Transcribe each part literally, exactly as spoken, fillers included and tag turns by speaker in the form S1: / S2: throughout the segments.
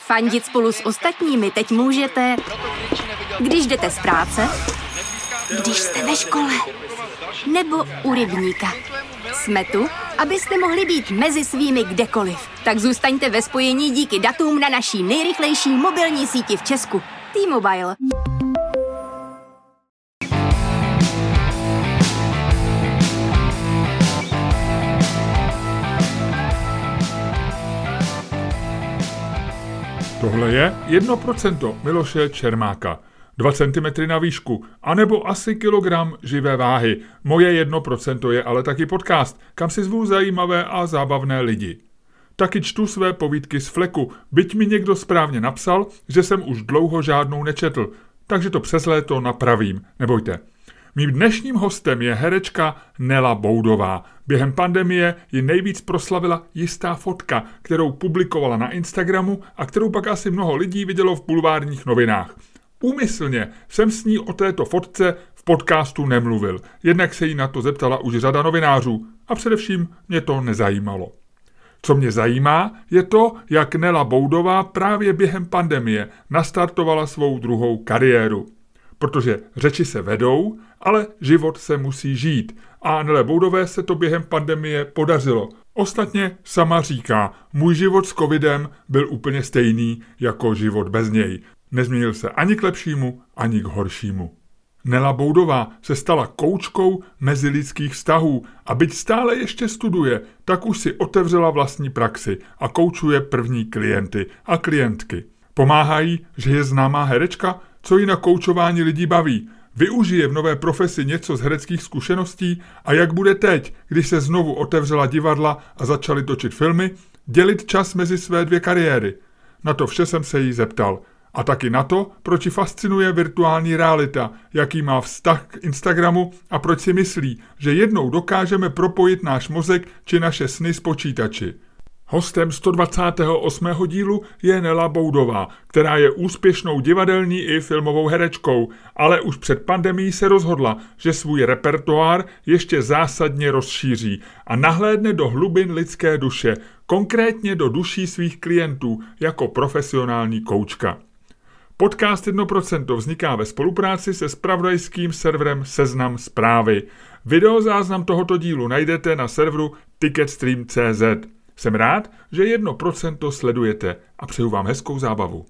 S1: Fandit spolu s ostatními teď můžete, když jdete z práce, když jste ve škole, nebo u rybníka. Jsme tu, abyste mohli být mezi svými kdekoliv. Tak zůstaňte ve spojení díky datům na naší nejrychlejší mobilní síti v Česku. T-Mobile.
S2: Tohle je jedno procento Miloše Čermáka. dva centimetry na výšku, anebo asi kilogram živé váhy. Moje jedno procento je ale taky podcast, kam si zvu zajímavé a zábavné lidi. Taky čtu své povídky z fleku, byť mi někdo správně napsal, že jsem už dlouho žádnou nečetl, takže to přes léto napravím, nebojte. Mým dnešním hostem je herečka Nela Boudová. Během pandemie ji nejvíc proslavila jistá fotka, kterou publikovala na Instagramu a kterou pak asi mnoho lidí vidělo v bulvárních novinách. Úmyslně jsem s ní o této fotce v podcastu nemluvil, jednak se jí na to zeptala už řada novinářů a především mě to nezajímalo. Co mě zajímá, je to, jak Nela Boudová právě během pandemie nastartovala svou druhou kariéru. Protože řeči se vedou, ale život se musí žít. A Nele Boudové se to během pandemie podařilo. Ostatně sama říká, můj život s covidem byl úplně stejný jako život bez něj. Nezměnil se ani k lepšímu, ani k horšímu. Nela Boudová se stala koučkou mezilidských vztahů a byť stále ještě studuje, tak už si otevřela vlastní praxi a koučuje první klienty a klientky. Pomáhají, že je známá herečka, co ji na koučování lidí baví. Využije v nové profesi něco z hereckých zkušeností a jak bude teď, když se znovu otevřela divadla a začaly točit filmy, dělit čas mezi své dvě kariéry. Na to vše jsem se jí zeptal. A taky na to, proč ji fascinuje virtuální realita, jaký má vztah k Instagramu a proč si myslí, že jednou dokážeme propojit náš mozek či naše sny s počítači. Hostem sto dvacátého osmého dílu je Nela Boudová, která je úspěšnou divadelní i filmovou herečkou, ale už před pandemií se rozhodla, že svůj repertoár ještě zásadně rozšíří a nahlédne do hlubin lidské duše, konkrétně do duší svých klientů jako profesionální koučka. Podcast jedno procento vzniká ve spolupráci se zpravodajským serverem Seznam Zprávy. Videozáznam tohoto dílu najdete na serveru ticketstream tečka cé zet. Jsem rád, že jedno procento sledujete a přeju vám hezkou zábavu.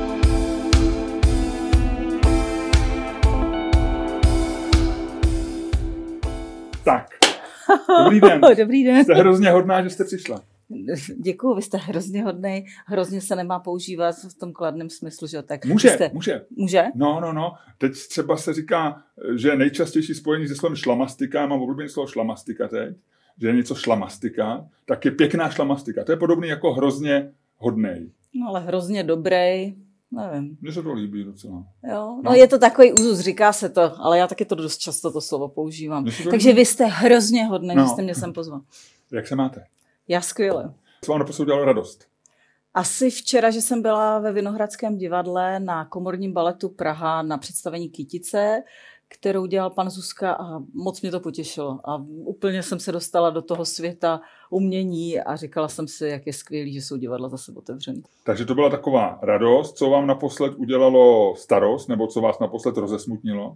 S2: Tak, dobrý den.
S3: Dobrý den.
S2: Jste hrozně hodná, že jste přišla.
S3: Děkuju, vy jste hrozně hodnej, hrozně se nemá používat v tom kladném smyslu, že tak.
S2: Může,
S3: jste...
S2: může.
S3: Může?
S2: No, no, no. Teď třeba se říká, že je nejčastější spojení se slovem šlamastika, já mám oblíbené slovo šlamastika teď, že je něco šlamastika, tak je pěkná šlamastika. To je podobný jako hrozně hodnej.
S3: No ale hrozně dobrý, nevím.
S2: Mně se to líbí docela.
S3: Jo, no, no je to takový úzus, říká se to, ale já taky to dost často to slovo používám. Takže líbí? Vy jste hrozně hodnej, no. Že jste mě sem pozval.
S2: Jak se máte?
S3: Já skvěle.
S2: Co vám naposled udělalo radost?
S3: Asi včera, že jsem byla ve Vinohradském divadle na Komorním baletu Praha na představení Kytice, kterou dělal pan Zuzka a moc mě to potěšilo. A úplně jsem se dostala do toho světa umění a říkala jsem si, jak je skvělý, že jsou divadla zase otevřený.
S2: Takže to byla taková radost. Co vám naposled udělalo starost, nebo co vás naposled rozesmutnilo?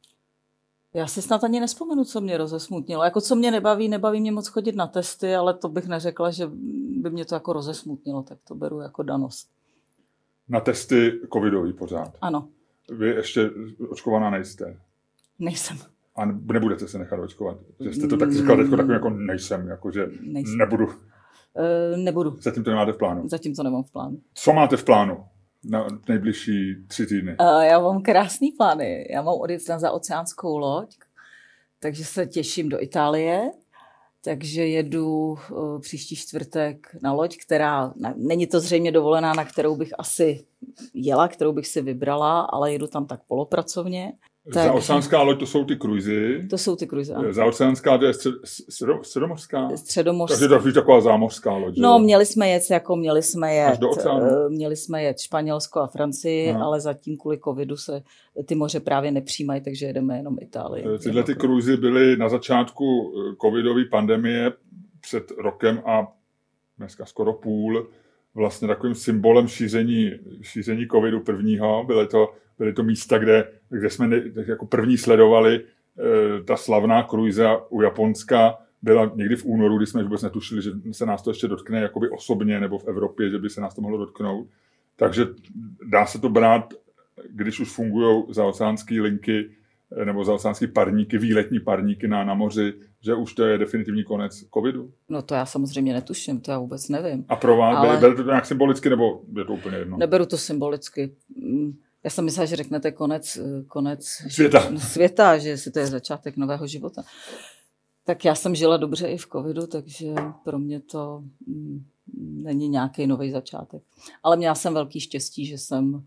S3: Já si snad ani nespomenu, co mě rozesmutnilo. Jako co mě nebaví, nebaví mě moc chodit na testy, ale to bych neřekla, že by mě to jako rozesmutnilo, tak to beru jako danost.
S2: Na testy covidový pořád?
S3: Ano.
S2: Vy ještě očkovaná nejste?
S3: Nejsem.
S2: A nebudete se nechat očkovat? Že jste to tak říkal teď takovým jako nejsem, jako že nejsem. Nebudu.
S3: E, nebudu.
S2: Zatím to nemáte v plánu?
S3: Zatím to nemám v plánu.
S2: Co máte v plánu na nejbližší tři týdny?
S3: E, já mám krásný plány. Já mám odjet na zaoceánskou loď, takže se těším do Itálie. Takže jedu uh, příští čtvrtek na loď, která, na, není to zřejmě dovolená, na kterou bych asi jela, kterou bych si vybrala, ale jedu tam tak polopracovně. Tak,
S2: zaoceánská loď, to jsou ty kruizy.
S3: To jsou ty kruizy, ano.
S2: Zaoceánská, to je střed, středomořská?
S3: Středomořská.
S2: Takže to je taková zámořská loď.
S3: No, měli jsme jet, jako měli jsme jet,
S2: až do oceánu.
S3: Měli jsme jet Španělsko a Francii, no. Ale zatím kvůli covidu se ty moře právě nepřijímají, takže jedeme jenom Itálii.
S2: Tyhle ty kruizy byly na začátku covidové pandemie před rokem a dneska skoro půl vlastně takovým symbolem šíření, šíření covidu prvního. Byly to, byly to místa, kde, kde jsme ne, jako první sledovali e, ta slavná kruize u Japonska. Byla někdy v únoru, kdy jsme vůbec netušili, že se nás to ještě dotkne jakoby osobně nebo v Evropě, že by se nás to mohlo dotknout. Takže dá se to brát, když už fungují zaoceánské linky nebo zaoceánské parníky, výletní parníky na, na moři, že už to je definitivní konec covidu?
S3: No to já samozřejmě netuším, to já vůbec nevím.
S2: A pro vás, ale... berete to nějak symbolicky, nebo je to úplně jedno?
S3: Neberu to symbolicky. Já jsem myslela, že řeknete konec, konec
S2: světa.
S3: světa, že si to je začátek nového života. Tak já jsem žila dobře i v covidu, takže pro mě to mm, není nějaký nový začátek. Ale měla jsem velký štěstí, že jsem,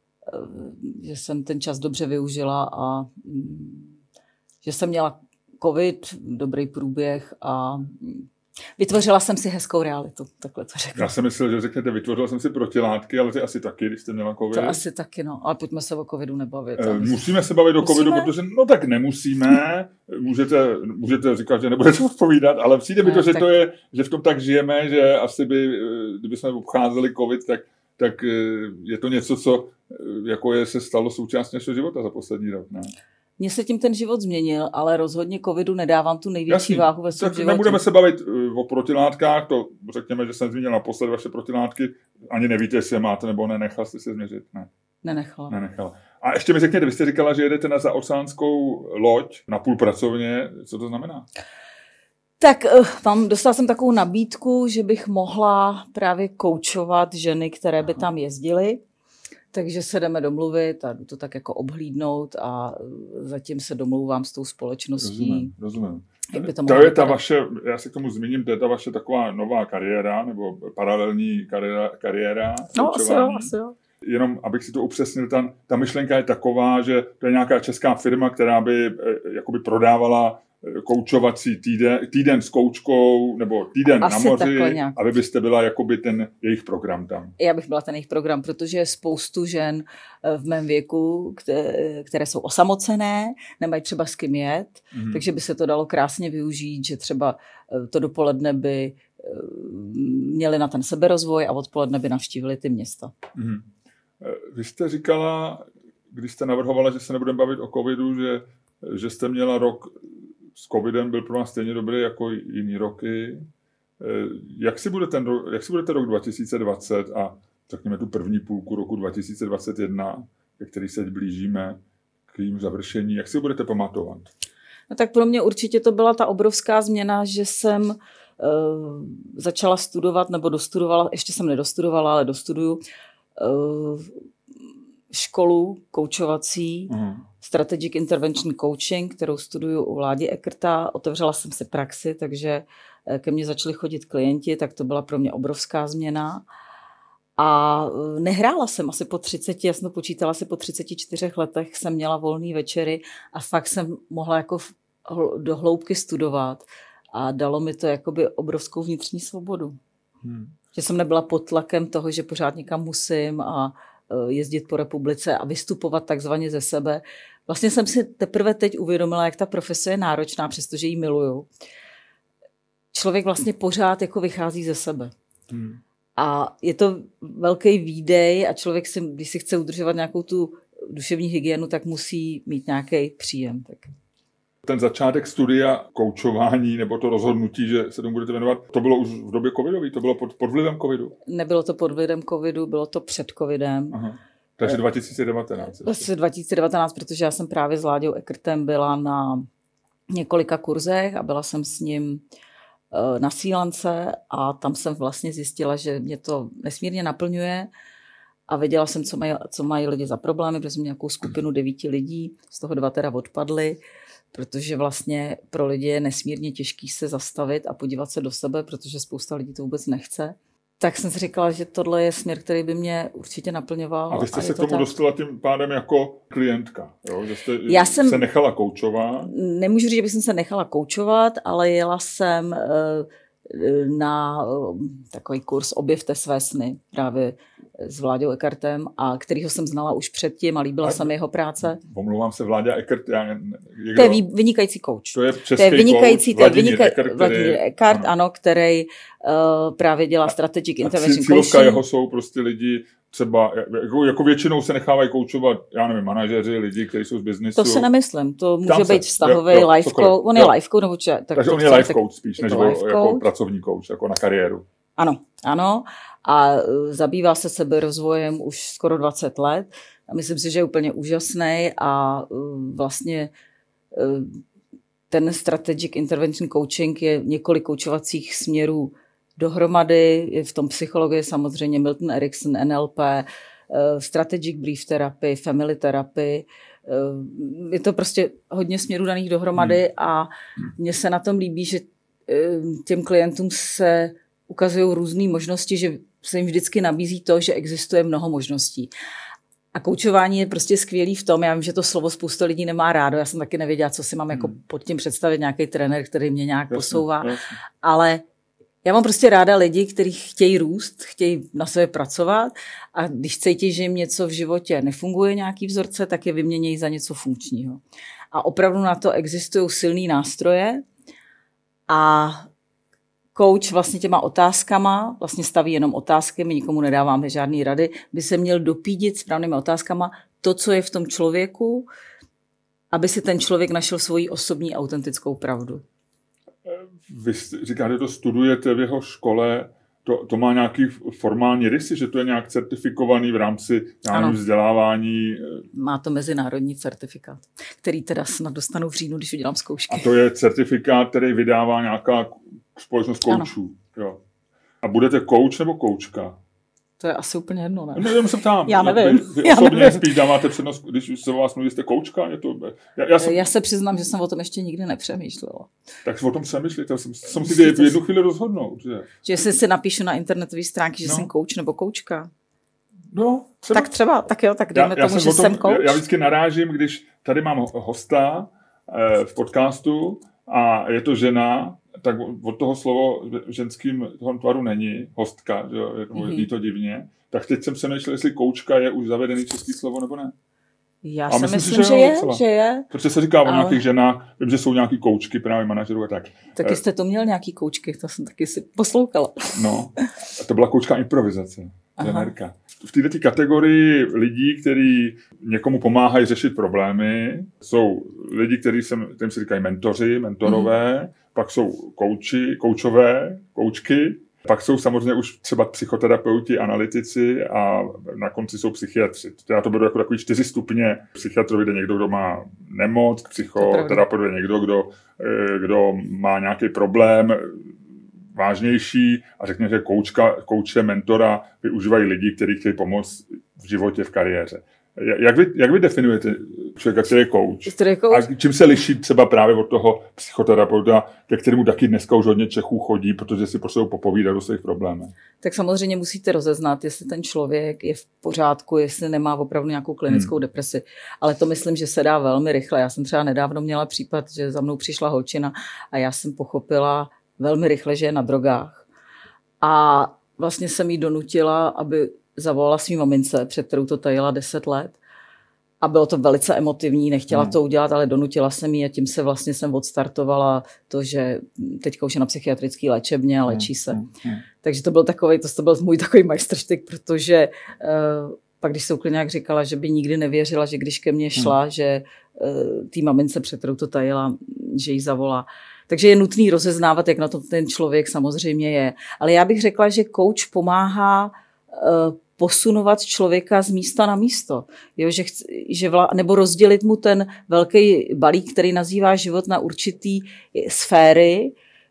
S3: že jsem ten čas dobře využila a mm, že jsem měla covid, dobrý průběh a mm, vytvořila jsem si hezkou realitu, takhle to řeknu.
S2: Já jsem myslel, že řeknete, vytvořila jsem si protilátky, ale ty asi taky, když jste měla covid.
S3: To asi taky, no. Ale pojďme se o covidu nebavit.
S2: E, musíme se bavit musíme? o covidu, protože no tak nemusíme. Můžete, můžete říkat, že nebudete odpovídat, ale přijde mi to, že, tak... to je, že v tom tak žijeme, že asi by, kdyby jsme obcházeli covid, tak, tak je to něco, co jako je, se stalo součástí našeho života za poslední rok, ne?
S3: Mně se tím ten život změnil, ale rozhodně covidu nedávám tu největší Jasný. váhu ve svém životě.
S2: Nebudeme se bavit o protilátkách, to řekněme, že jsem zmínil naposled vaše protilátky. Ani nevíte, jestli je máte nebo nenechal jste se změřit. Ne.
S3: Nenechala.
S2: Nenechala. A ještě mi řekněte, vy jste říkala, že jedete na zaoceánskou loď na půl pracovně. Co to znamená?
S3: Tak mám, dostala jsem takovou nabídku, že bych mohla právě koučovat ženy, které by Aha. tam jezdily. Takže se jdeme domluvit a jdu to tak jako obhlídnout a zatím se domlouvám s tou společností.
S2: Rozumím, rozumím.
S3: Jak by to,
S2: to je ta vaše, já se k tomu zmíním, to je ta vaše taková nová kariéra, nebo paralelní kariéra. kariéra
S3: no asi jo, asi jo.
S2: Jenom, abych si to upřesnil, ta, ta myšlenka je taková, že to je nějaká česká firma, která by jakoby prodávala koučovací týden, týden s koučkou, nebo týden Asi na moři, aby byste byla jakoby ten jejich program tam.
S3: Já bych byla ten jejich program, protože je spoustu žen v mém věku, které, které jsou osamocené, nemají třeba s kým jet, mm-hmm. takže by se to dalo krásně využít, že třeba to dopoledne by měli na ten seberozvoj a odpoledne by navštívili ty města.
S2: Mm-hmm. Vy jste říkala, když jste navrhovala, že se nebudeme bavit o covidu, že, že jste měla rok s covidem, byl pro vás stejně dobrý jako jiný roky. Jak si bude ten rok, jak si bude ten rok dva tisíce dvacet a řekněme tu první půlku roku dva tisíce dvacet jedna, ke který se blížíme k jím završení, jak si budete pamatovat?
S3: No tak pro mě určitě to byla ta obrovská změna, že jsem uh, začala studovat, nebo dostudovala, ještě jsem nedostudovala, ale dostuduju uh, školu koučovací, uh-huh. Strategic Intervention Coaching, kterou studuju u Ládi Eckerta. Otevřela jsem si praxi, takže ke mně začali chodit klienti, tak to byla pro mě obrovská změna. A nehrála jsem asi po třiceti, já jsem to počítala asi po třiceti čtyřech letech, jsem měla volný večery a fakt jsem mohla jako do hloubky studovat a dalo mi to jakoby obrovskou vnitřní svobodu. Hmm. Že jsem nebyla pod tlakem toho, že pořád někam musím a jezdit po republice a vystupovat takzvaně ze sebe. Vlastně jsem si teprve teď uvědomila, jak ta profese je náročná, přestože ji miluju. Člověk vlastně pořád jako vychází ze sebe. Hmm. A je to velký výdej a člověk, si, když si chce udržovat nějakou tu duševní hygienu, tak musí mít nějaký příjem. Tak.
S2: Ten začátek studia koučování nebo to rozhodnutí, že se tomu budete věnovat, to bylo už v době covidové, to bylo pod, pod vlivem covidu?
S3: Nebylo to pod vlivem covidu, bylo to před covidem.
S2: Aha. Takže dva tisíce devatenáct.
S3: Vlastně dva tisíce devatenáct, protože já jsem právě s Láďou Eckertem byla na několika kurzech a byla jsem s ním na Srí Lance a tam jsem vlastně zjistila, že mě to nesmírně naplňuje a věděla jsem, co mají, co mají lidi za problémy, protože jsem měla nějakou skupinu devíti lidí, z toho dva teda odpadly, protože vlastně pro lidi je nesmírně těžký se zastavit a podívat se do sebe, protože spousta lidí to vůbec nechce. Tak jsem si říkala, že tohle je směr, který by mě určitě naplňoval.
S2: A vy jste
S3: a
S2: se k tomu
S3: tak.
S2: dostala tím pádem jako klientka, jo? Že jste
S3: Já jsem,
S2: se nechala koučovat?
S3: Nemůžu říct, že bych se nechala koučovat, ale jela jsem na takový kurz Objevte své sny právě s Vláďou Eckartem, a kterýho jsem znala už předtím a líbila se mi jeho práce.
S2: Omlouvám se, Vláďa Eckart. Já,
S3: to je vynikající kouč.
S2: To je český
S3: to je vynikající,
S2: kouč,
S3: to je vynikající
S2: Eckart,
S3: Vladimír Eckart, ano, ano který uh, právě dělá strategic intervention coaching.
S2: Cílovka jeho jsou prostě lidi, třeba, jako, jako většinou se nechávají koučovat, já nevím, manažeři, lidi, kteří jsou z biznisu.
S3: To se nemyslím, to může
S2: Tam
S3: být
S2: se,
S3: vztahový
S2: jo, jo,
S3: life coach, on je
S2: jo.
S3: life coach, nebo če, tak
S2: Takže
S3: to
S2: on je
S3: chce,
S2: life
S3: tak
S2: coach spíš, než
S3: life
S2: jako
S3: coach.
S2: pracovní coach, jako na kariéru.
S3: Ano, ano. A zabývá se seberozvojem už skoro dvacet let. A myslím si, že je úplně úžasný a vlastně ten strategic intervention coaching je několik koučovacích směrů dohromady. Je v tom psychologie samozřejmě Milton Erickson, N L P, strategic brief therapy, family therapy. Je to prostě hodně směrů daných dohromady hmm. a mně se na tom líbí, že těm klientům se ukazují různé možnosti, že se jim vždycky nabízí to, že existuje mnoho možností. A koučování je prostě skvělý v tom, já vím, že to slovo spousta lidí nemá rádo, já jsem taky nevěděla, co si mám jako pod tím představit, nějaký trenér, který mě nějak jasně, posouvá, jasně. Ale já mám prostě ráda lidi, kteří chtějí růst, chtějí na sobě pracovat a když cítí, že jim něco v životě nefunguje, nějaký vzorce, tak je vyměnějí za něco funkčního. A opravdu na to existují silný nástroje a coach vlastně těma otázkama, vlastně staví jenom otázky, my nikomu nedáváme žádný rady, by se měl dopídit správnými otázkama to, co je v tom člověku, aby si ten člověk našel svoji osobní autentickou pravdu.
S2: Vy říkáte, to studujete v jeho škole, to, to má nějaký formální rysy, že to je nějak certifikovaný v rámci vzdělávání?
S3: Má to mezinárodní certifikát, který teda snad dostanu v říjnu, když udělám zkoušky.
S2: A to je certifikát, který vydává nějaká společnost koučů. Jo. A budete kouč nebo koučka?
S3: To je asi úplně jedno, ne?
S2: No, jenom se ptám.
S3: Já nevím.
S2: Vy, vy
S3: já
S2: osobně
S3: nevím.
S2: spíš dáváte přednost, když se o vás mluví, jste koučka? Je to, já, já, jsem,
S3: já se přiznám, že jsem o tom ještě nikdy nepřemýšlela.
S2: Tak o tom přemýšlíte. Jsem, jsem si v jednu chvíli rozhodnout. Že,
S3: že jestli si napíšu na internetové stránky, že
S2: no.
S3: jsem kouč nebo koučka.
S2: No, třeba.
S3: Tak třeba, tak jo, tak dejme
S2: já,
S3: tomu,
S2: já
S3: že
S2: tom,
S3: jsem kouč.
S2: Já vždycky narážím, když tady mám hosta eh, v podcastu a je to žena, tak od toho slovo ženským toho tvaru není hostka, že jo, mm-hmm. je to divně. Tak teď jsem přemýšlel, jestli koučka je už zavedený český slovo, nebo ne.
S3: Já
S2: a
S3: si
S2: myslím,
S3: myslím,
S2: že,
S3: že,
S2: jo,
S3: je,
S2: docela.
S3: že je.
S2: Protože se říká o
S3: ale...
S2: nějakých ženách, vím, že jsou nějaký koučky, právě manažerů a tak.
S3: Taky jste to měl nějaký koučky, to jsem taky si poslouchala.
S2: No, to byla koučka improvizace, trenérka. V této kategorii lidí, kteří někomu pomáhají řešit problémy, jsou lidi, kteří se, kterým se říkají mentoři, mentorové, mm. pak jsou kouči, koučové, koučky, pak jsou samozřejmě už třeba psychoterapeuti, analytici a na konci jsou psychiatři. Já to beru jako takový čtyři stupně. Psychiatrovi jde někdo, kdo má nemoc, psychoterapeut je někdo, kdo, kdo má nějaký problém vážnější a řekněme, že koučka, kouče, mentora využívají lidi, kteří chtějí pomoct v životě, v kariéře. Jak vy, jak vy definujete člověka, který je kouč? A čím se liší třeba právě od toho psychoterapeuta, ke kterému taky dneska už hodně Čechů chodí, protože si potřebují popovídat o svých problémech?
S3: Tak samozřejmě musíte rozeznat, jestli ten člověk je v pořádku, jestli nemá opravdu nějakou klinickou hmm. depresi. Ale to myslím, že se dá velmi rychle. Já jsem třeba nedávno měla případ, že za mnou přišla holčina a já jsem pochopila velmi rychle, že je na drogách. A vlastně jsem jí donutila, aby zavolala svý mamince, před kterou to tajila deset let. A bylo to velice emotivní, nechtěla hmm. to udělat, ale donutila jsem ji a tím se vlastně jsem odstartovala to, že teďka už je na psychiatrické léčebně a léčí se. Hmm. Hmm. Takže to byl takový, to, to byl můj takový majstrštyk, protože uh, pak, když se úplně jak říkala, že by nikdy nevěřila, že když ke mně šla, hmm. že uh, tý mamince, před kterou to tajila, že jí zavolá. Takže je nutný rozeznávat, jak na to ten člověk samozřejmě je. Ale já bych řekla, že coach pomáhá uh, posunovat člověka z místa na místo. Jo, že chci, že vla, nebo rozdělit mu ten velký balík, který nazývá život na určitý sféry.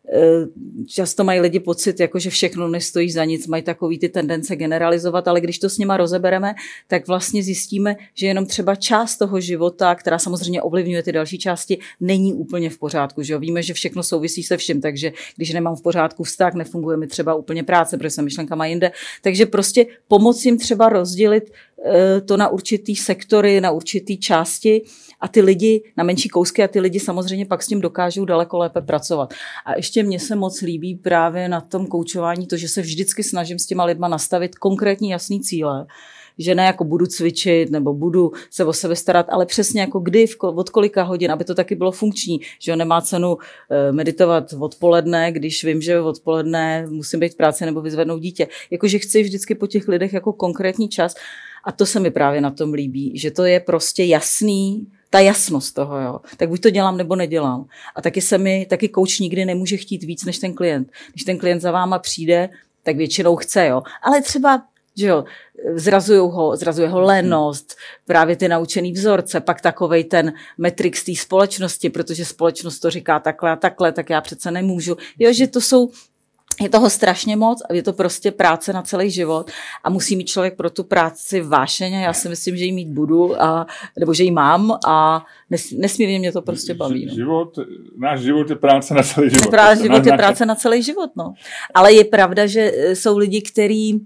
S3: Často mají lidi pocit, jako že všechno nestojí za nic, mají takový ty tendence generalizovat, ale když to s nima rozebereme, tak vlastně zjistíme, že jenom třeba část toho života, která samozřejmě ovlivňuje ty další části, není úplně v pořádku. Že jo? Víme, že všechno souvisí se vším, takže když nemám v pořádku vztah, nefunguje mi třeba úplně práce, protože jsem myšlenkama jinde. Takže prostě pomoct jim třeba rozdělit to na určitý sektory, na určitý části a ty lidi na menší kousky a ty lidi samozřejmě pak s tím dokážou daleko lépe pracovat. A ještě mně se moc líbí právě na tom koučování to, že se vždycky snažím s těma lidma nastavit konkrétní jasný cíle, že ne jako budu cvičit nebo budu se o sebe starat, ale přesně jako kdy, od kolika hodin, aby to taky bylo funkční, že nemá cenu meditovat odpoledne, když vím, že odpoledne musím být v práci nebo vyzvednout dítě. Jakože chci vždycky po těch lidech jako konkrétní čas a to se mi právě na tom líbí, že to je prostě jasný, ta jasnost toho, jo. Tak buď to dělám, nebo nedělám. A taky se mi, taky coach nikdy nemůže chtít víc než ten klient. Když ten klient za váma přijde, tak většinou chce, jo. Ale třeba že jo, zrazujou ho, zrazuje ho lenost, právě ty naučený vzorce, pak takovej ten matrix té společnosti, protože společnost to říká takhle a takhle, tak já přece nemůžu. Jo, že to jsou, je toho strašně moc a je to prostě práce na celý život a musí mít člověk pro tu práci vášeň a já si myslím, že ji mít budu, a, nebo že ji mám a nes, nesmírně mě to prostě baví. No.
S2: Život, náš život je práce na celý život.
S3: Náš život je práce na celý život, no. Ale je pravda, že jsou lidi, kteří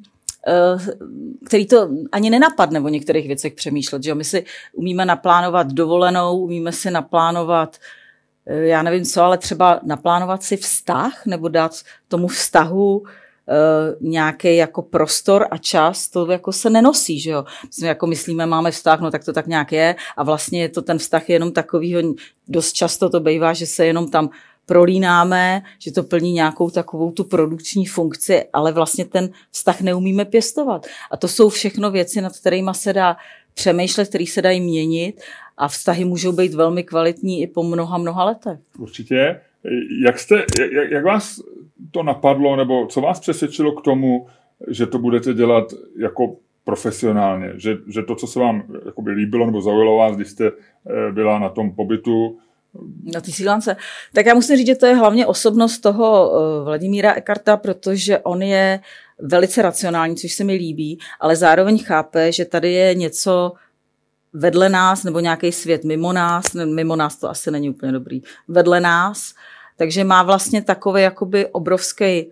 S3: který to ani nenapadne o některých věcech přemýšlet. Že? My si umíme naplánovat dovolenou, umíme si naplánovat, já nevím co, ale třeba naplánovat si vztah nebo dát tomu vztahu nějaký jako prostor a čas, to jako se nenosí, že jo. My jako myslíme, máme vztah, no tak to tak nějak je a vlastně je to ten vztah je jenom takovýho, dost často to bývá, že se jenom tam prolínáme, že to plní nějakou takovou tu produkční funkci, ale vlastně ten vztah neumíme pěstovat. A to jsou všechno věci, nad kterými se dá přemýšlet, které se dají měnit a vztahy můžou být velmi kvalitní i po mnoha, mnoha letech.
S2: Určitě. Jak, jste, jak, jak vás to napadlo, nebo co vás přesvědčilo k tomu, že to budete dělat jako profesionálně? Že, že to, co se vám jakoby líbilo nebo zaujalo vás, když jste byla na tom pobytu,
S3: na té Srílance. Tak já musím říct, že to je hlavně osobnost toho Vladimíra Eckarta, protože on je velice racionální, což se mi líbí, ale zároveň chápe, že tady je něco vedle nás, nebo nějaký svět mimo nás, mimo nás to asi není úplně dobrý, vedle nás, takže má vlastně takový jakoby obrovský e,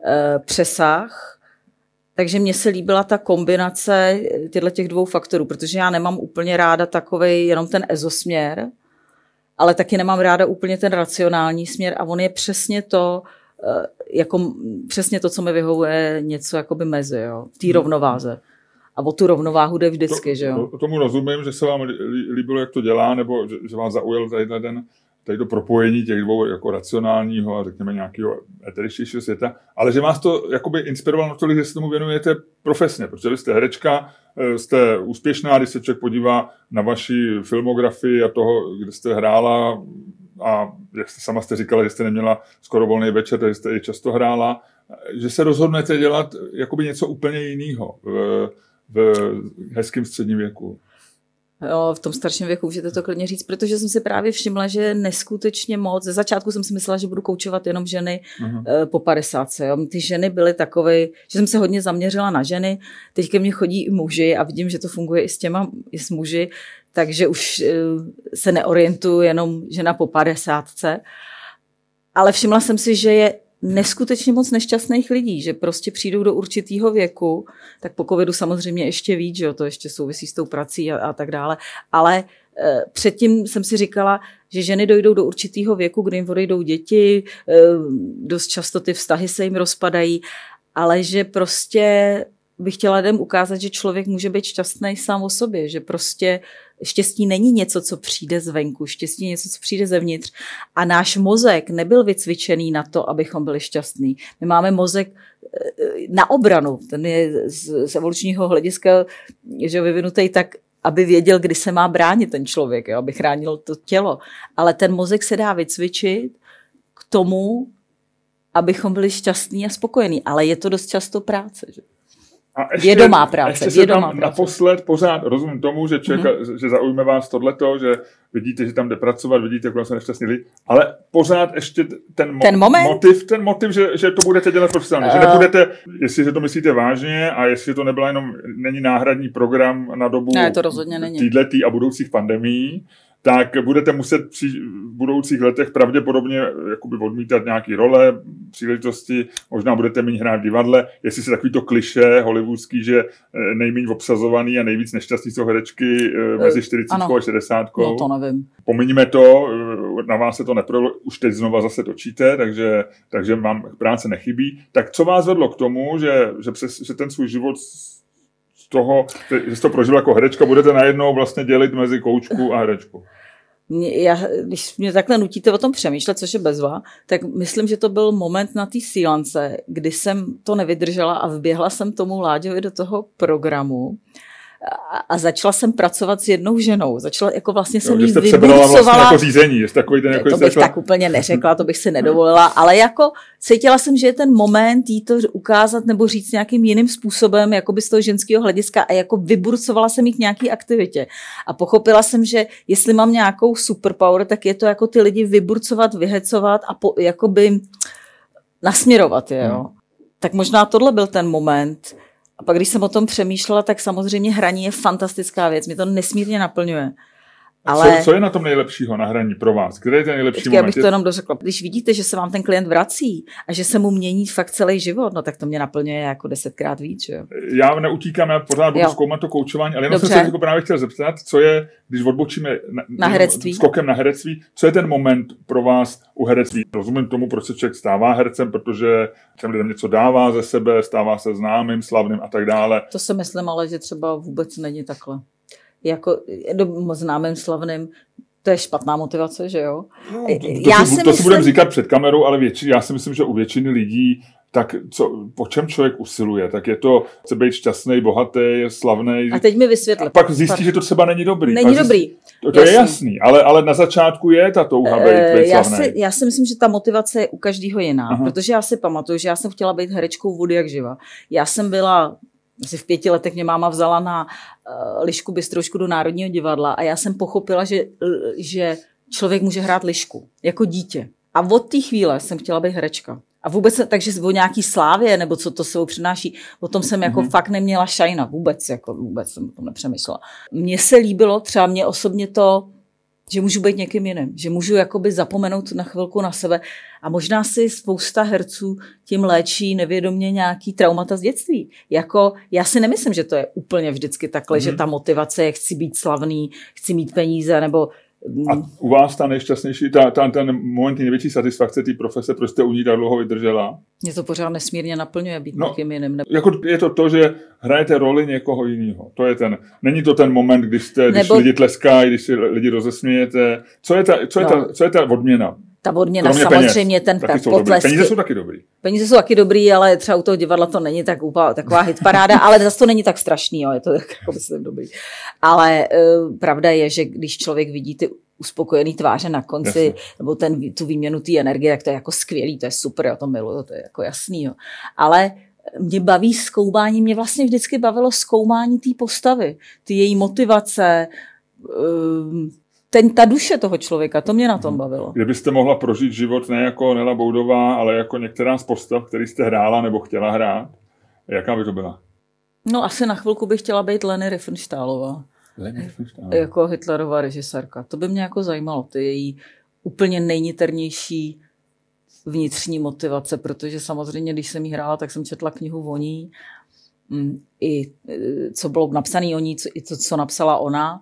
S3: přesah, takže mně se líbila ta kombinace těchto těch dvou faktorů, protože já nemám úplně ráda takovej jenom ten ezosměr, ale taky nemám ráda úplně ten racionální směr a on je přesně to, jako přesně to, co mi vyhovuje něco jakoby mezi, jo, v té rovnováze. A o tu rovnováhu jde vždycky, to, že jo.
S2: To, tomu rozumím, že se vám líbilo, jak to dělá, nebo že, že vás zaujal tady ten tady to propojení těch dvou jako racionálního a řekněme nějakého eteričtějšího světa, ale že vás to jakoby inspirovalo natolik, že se tomu věnujete profesně, protože vy jste herečka, jste úspěšná, když se člověk podívá na vaši filmografii a toho, kde jste hrála a jak jste sama jste říkala, že jste neměla skoro volný večer, takže jste i často hrála, že se rozhodnete dělat jakoby něco úplně jiného v, v hezkém středním věku.
S3: Jo, v tom starším věku můžete to klidně říct, protože jsem si právě všimla, že neskutečně moc, ze začátku jsem si myslela, že budu koučovat jenom ženy uh-huh. po padesátce. Jo. Ty ženy byly takové, že jsem se hodně zaměřila na ženy, teď ke mně chodí i muži a vidím, že to funguje i s těma, i s muži, takže už se neorientuju jenom žena po padesátce. Ale všimla jsem si, že je neskutečně moc nešťastných lidí, že prostě přijdou do určitého věku, tak po covidu samozřejmě ještě víc, že jo, to ještě souvisí s tou prací a, a tak dále, ale e, předtím jsem si říkala, že ženy dojdou do určitého věku, kdy jim odejdou děti, e, dost často ty vztahy se jim rozpadají, ale že prostě bych chtěla lidem ukázat, že člověk může být šťastný sám o sobě, že prostě štěstí není něco, co přijde zvenku, štěstí je něco, co přijde zevnitř. A náš mozek nebyl vycvičený na to, abychom byli šťastní. My máme mozek na obranu, ten je z evolučního hlediska že vyvinutý tak, aby věděl, kdy se má bránit ten člověk, jo, aby chránil to tělo. Ale ten mozek se dá vycvičit k tomu, abychom byli šťastní a spokojení. Ale je to dost často práce, že?
S2: A ještě,
S3: vědomá práce.
S2: Ještě se
S3: vědomá
S2: tam
S3: práce.
S2: Naposled pořád rozumím tomu, že, člověka, mm-hmm. že zaujme vás tohleto, že vidíte, že tam jde pracovat, vidíte, jak se nešťastní lidi, ale pořád ještě ten, mo-
S3: ten
S2: motiv, ten motiv, že, že to budete dělat profesionálně, uh... že nebudete, jestli to myslíte vážně a jestli to nebyla jenom, není náhradní program na dobu
S3: ne, to rozhodně není.
S2: týhletý a budoucích pandemií, tak budete muset při budoucích letech pravděpodobně jakoby odmítat nějaký role, příležitosti, možná budete méně hrát v divadle, jestli se takový to klišé hollywoodský, že nejméně obsazovaný a nejvíc nešťastný jsou herečky mezi čtyřicítkou a šedesátkou.
S3: No to nevím.
S2: Pomiňme to, na vás se to neprojevilo, už teď znova zase točíte, takže, takže vám práce nechybí. Tak co vás vedlo k tomu, že, že, přes, že ten svůj život z toho, že jste to prožil jako herečka, budete najednou vlastně dělit mezi koučku a herečku?
S3: Mě, já, když mě takhle nutíte o tom přemýšlet, což je bezva, tak myslím, že to byl moment na té Sílance, kdy jsem to nevydržela a vběhla jsem tomu Láďovi do toho programu a, a začala jsem pracovat s jednou ženou. Začala, jako vlastně jsem jí vyburcovala.
S2: Vlastně jako řízení. Jest takový ten, jako
S3: to bych začala... tak úplně neřekla, to bych si nedovolila, ale jako cítila jsem, že je ten moment jí to ukázat nebo říct nějakým jiným způsobem, jako by z toho ženského hlediska a jako vyburcovala jsem jí k nějaký aktivitě. A pochopila jsem, že jestli mám nějakou superpower, tak je to jako ty lidi vyburcovat, vyhecovat a po, jakoby nasměrovat je, jo. Hmm. Tak možná tohle byl ten moment. A pak, když jsem o tom přemýšlela, tak samozřejmě hraní je fantastická věc. Mě to nesmírně naplňuje. Ale...
S2: Co, co je na tom nejlepšího na hraní pro vás? Kde je ten nejlepší
S3: Počkej,
S2: moment?
S3: Já bych to jenom dořekla. Když vidíte, že se vám ten klient vrací a že se mu mění fakt celý život, no tak to mě naplňuje jako desetkrát víc. Jo?
S2: Já neutíkám, já pořád budu zkoumat to koučování, ale jenom Dobře. jsem se jako právě chtěl zeptat, co je, když odbočíme na,
S3: na herectví.
S2: skokem na herectví, co je ten moment pro vás u herectví? Rozumím tomu, proč se člověk stává hercem, protože těm lidem něco dává ze sebe, stává se známým, slavným a tak dále.
S3: To si myslím, ale že třeba vůbec není takhle. Jako známým, slavným, to je špatná motivace, že jo?
S2: No, to, to, já si, to myslím... si budeme říkat před kamerou, ale větši, já si myslím, že u většiny lidí, tak co, po čem člověk usiluje, tak je to, chce být šťastný, bohatý, slavný.
S3: A teď mi vysvětli.
S2: A pak zjistí, že to třeba není dobrý.
S3: Není dobrý. Zjistí,
S2: to, to je jasný, ale, ale na začátku je ta touha být, být
S3: já
S2: slavný.
S3: Si, já si myslím, že ta motivace je u každého jiná, Aha. protože já si pamatuju, že já jsem chtěla být herečkou vody jak živa. Já jsem byla... Asi v pěti letech mě máma vzala na uh, lišku bystroušku do Národního divadla a já jsem pochopila, že, že člověk může hrát lišku jako dítě. A od té chvíle jsem chtěla být herečka. A vůbec, takže o nějaký slávě, nebo co to sebou přináší, o tom jsem jako mm-hmm. fakt neměla šajna. Vůbec, jako vůbec jsem o tom nepřemýšlela. Mně se líbilo, třeba mě osobně to, že můžu být někým jiným, že můžu jakoby zapomenout na chvilku na sebe a možná si spousta herců tím léčí nevědomě nějaký traumata z dětství. Jako, já si nemyslím, že to je úplně vždycky takhle, mm-hmm. že ta motivace je chci být slavný, chci mít peníze, nebo...
S2: A u vás ta nejšťastnější, ta, ta, ten moment největší satisfakce té profese, proč jste u ní tak dlouho vydržela?
S3: Mě to pořád nesmírně naplňuje být
S2: no,
S3: někým jiným. Ne...
S2: Jako je to to, že hrajete roli někoho jiného. To je ten, není to ten moment, když, jste, když Nebo... lidi tleskají, když si lidi rozesmějete. Co je ta, co je no. ta, co je ta odměna?
S3: Ta odměna samozřejmě,
S2: peněz,
S3: ten potlesk.
S2: Peníze jsou taky dobrý.
S3: Peníze jsou taky dobrý, ale třeba u toho divadla to není tak úplná, taková hitparáda, ale zase to není tak strašný, jo, je to jako myslím dobrý. Ale uh, pravda je, že když člověk vidí ty uspokojený tváře na konci, jasně. nebo ten, tu výměnu té energie, tak to je jako skvělý, to je super, já to miluju, to je jako jasný. Jo. Ale mě baví zkoumání, mě vlastně vždycky bavilo zkoumání té postavy, ty její motivace, um, ten, ta duše toho člověka, to mě na tom bavilo.
S2: Kdybyste mohla prožít život ne jako Nela Boudová, ale jako některá z postav, který jste hrála nebo chtěla hrát, jaká by to byla?
S3: No asi na chvilku bych chtěla být Leni Riefenstahlová.
S2: Leni Riefenstahlová.
S3: Jako Hitlerová režisérka. To by mě jako zajímalo. To je její úplně nejniternější vnitřní motivace, protože samozřejmě, když jsem jí hrála, tak jsem četla knihu o ní. I co bylo napsané o ní, i to, co napsala ona.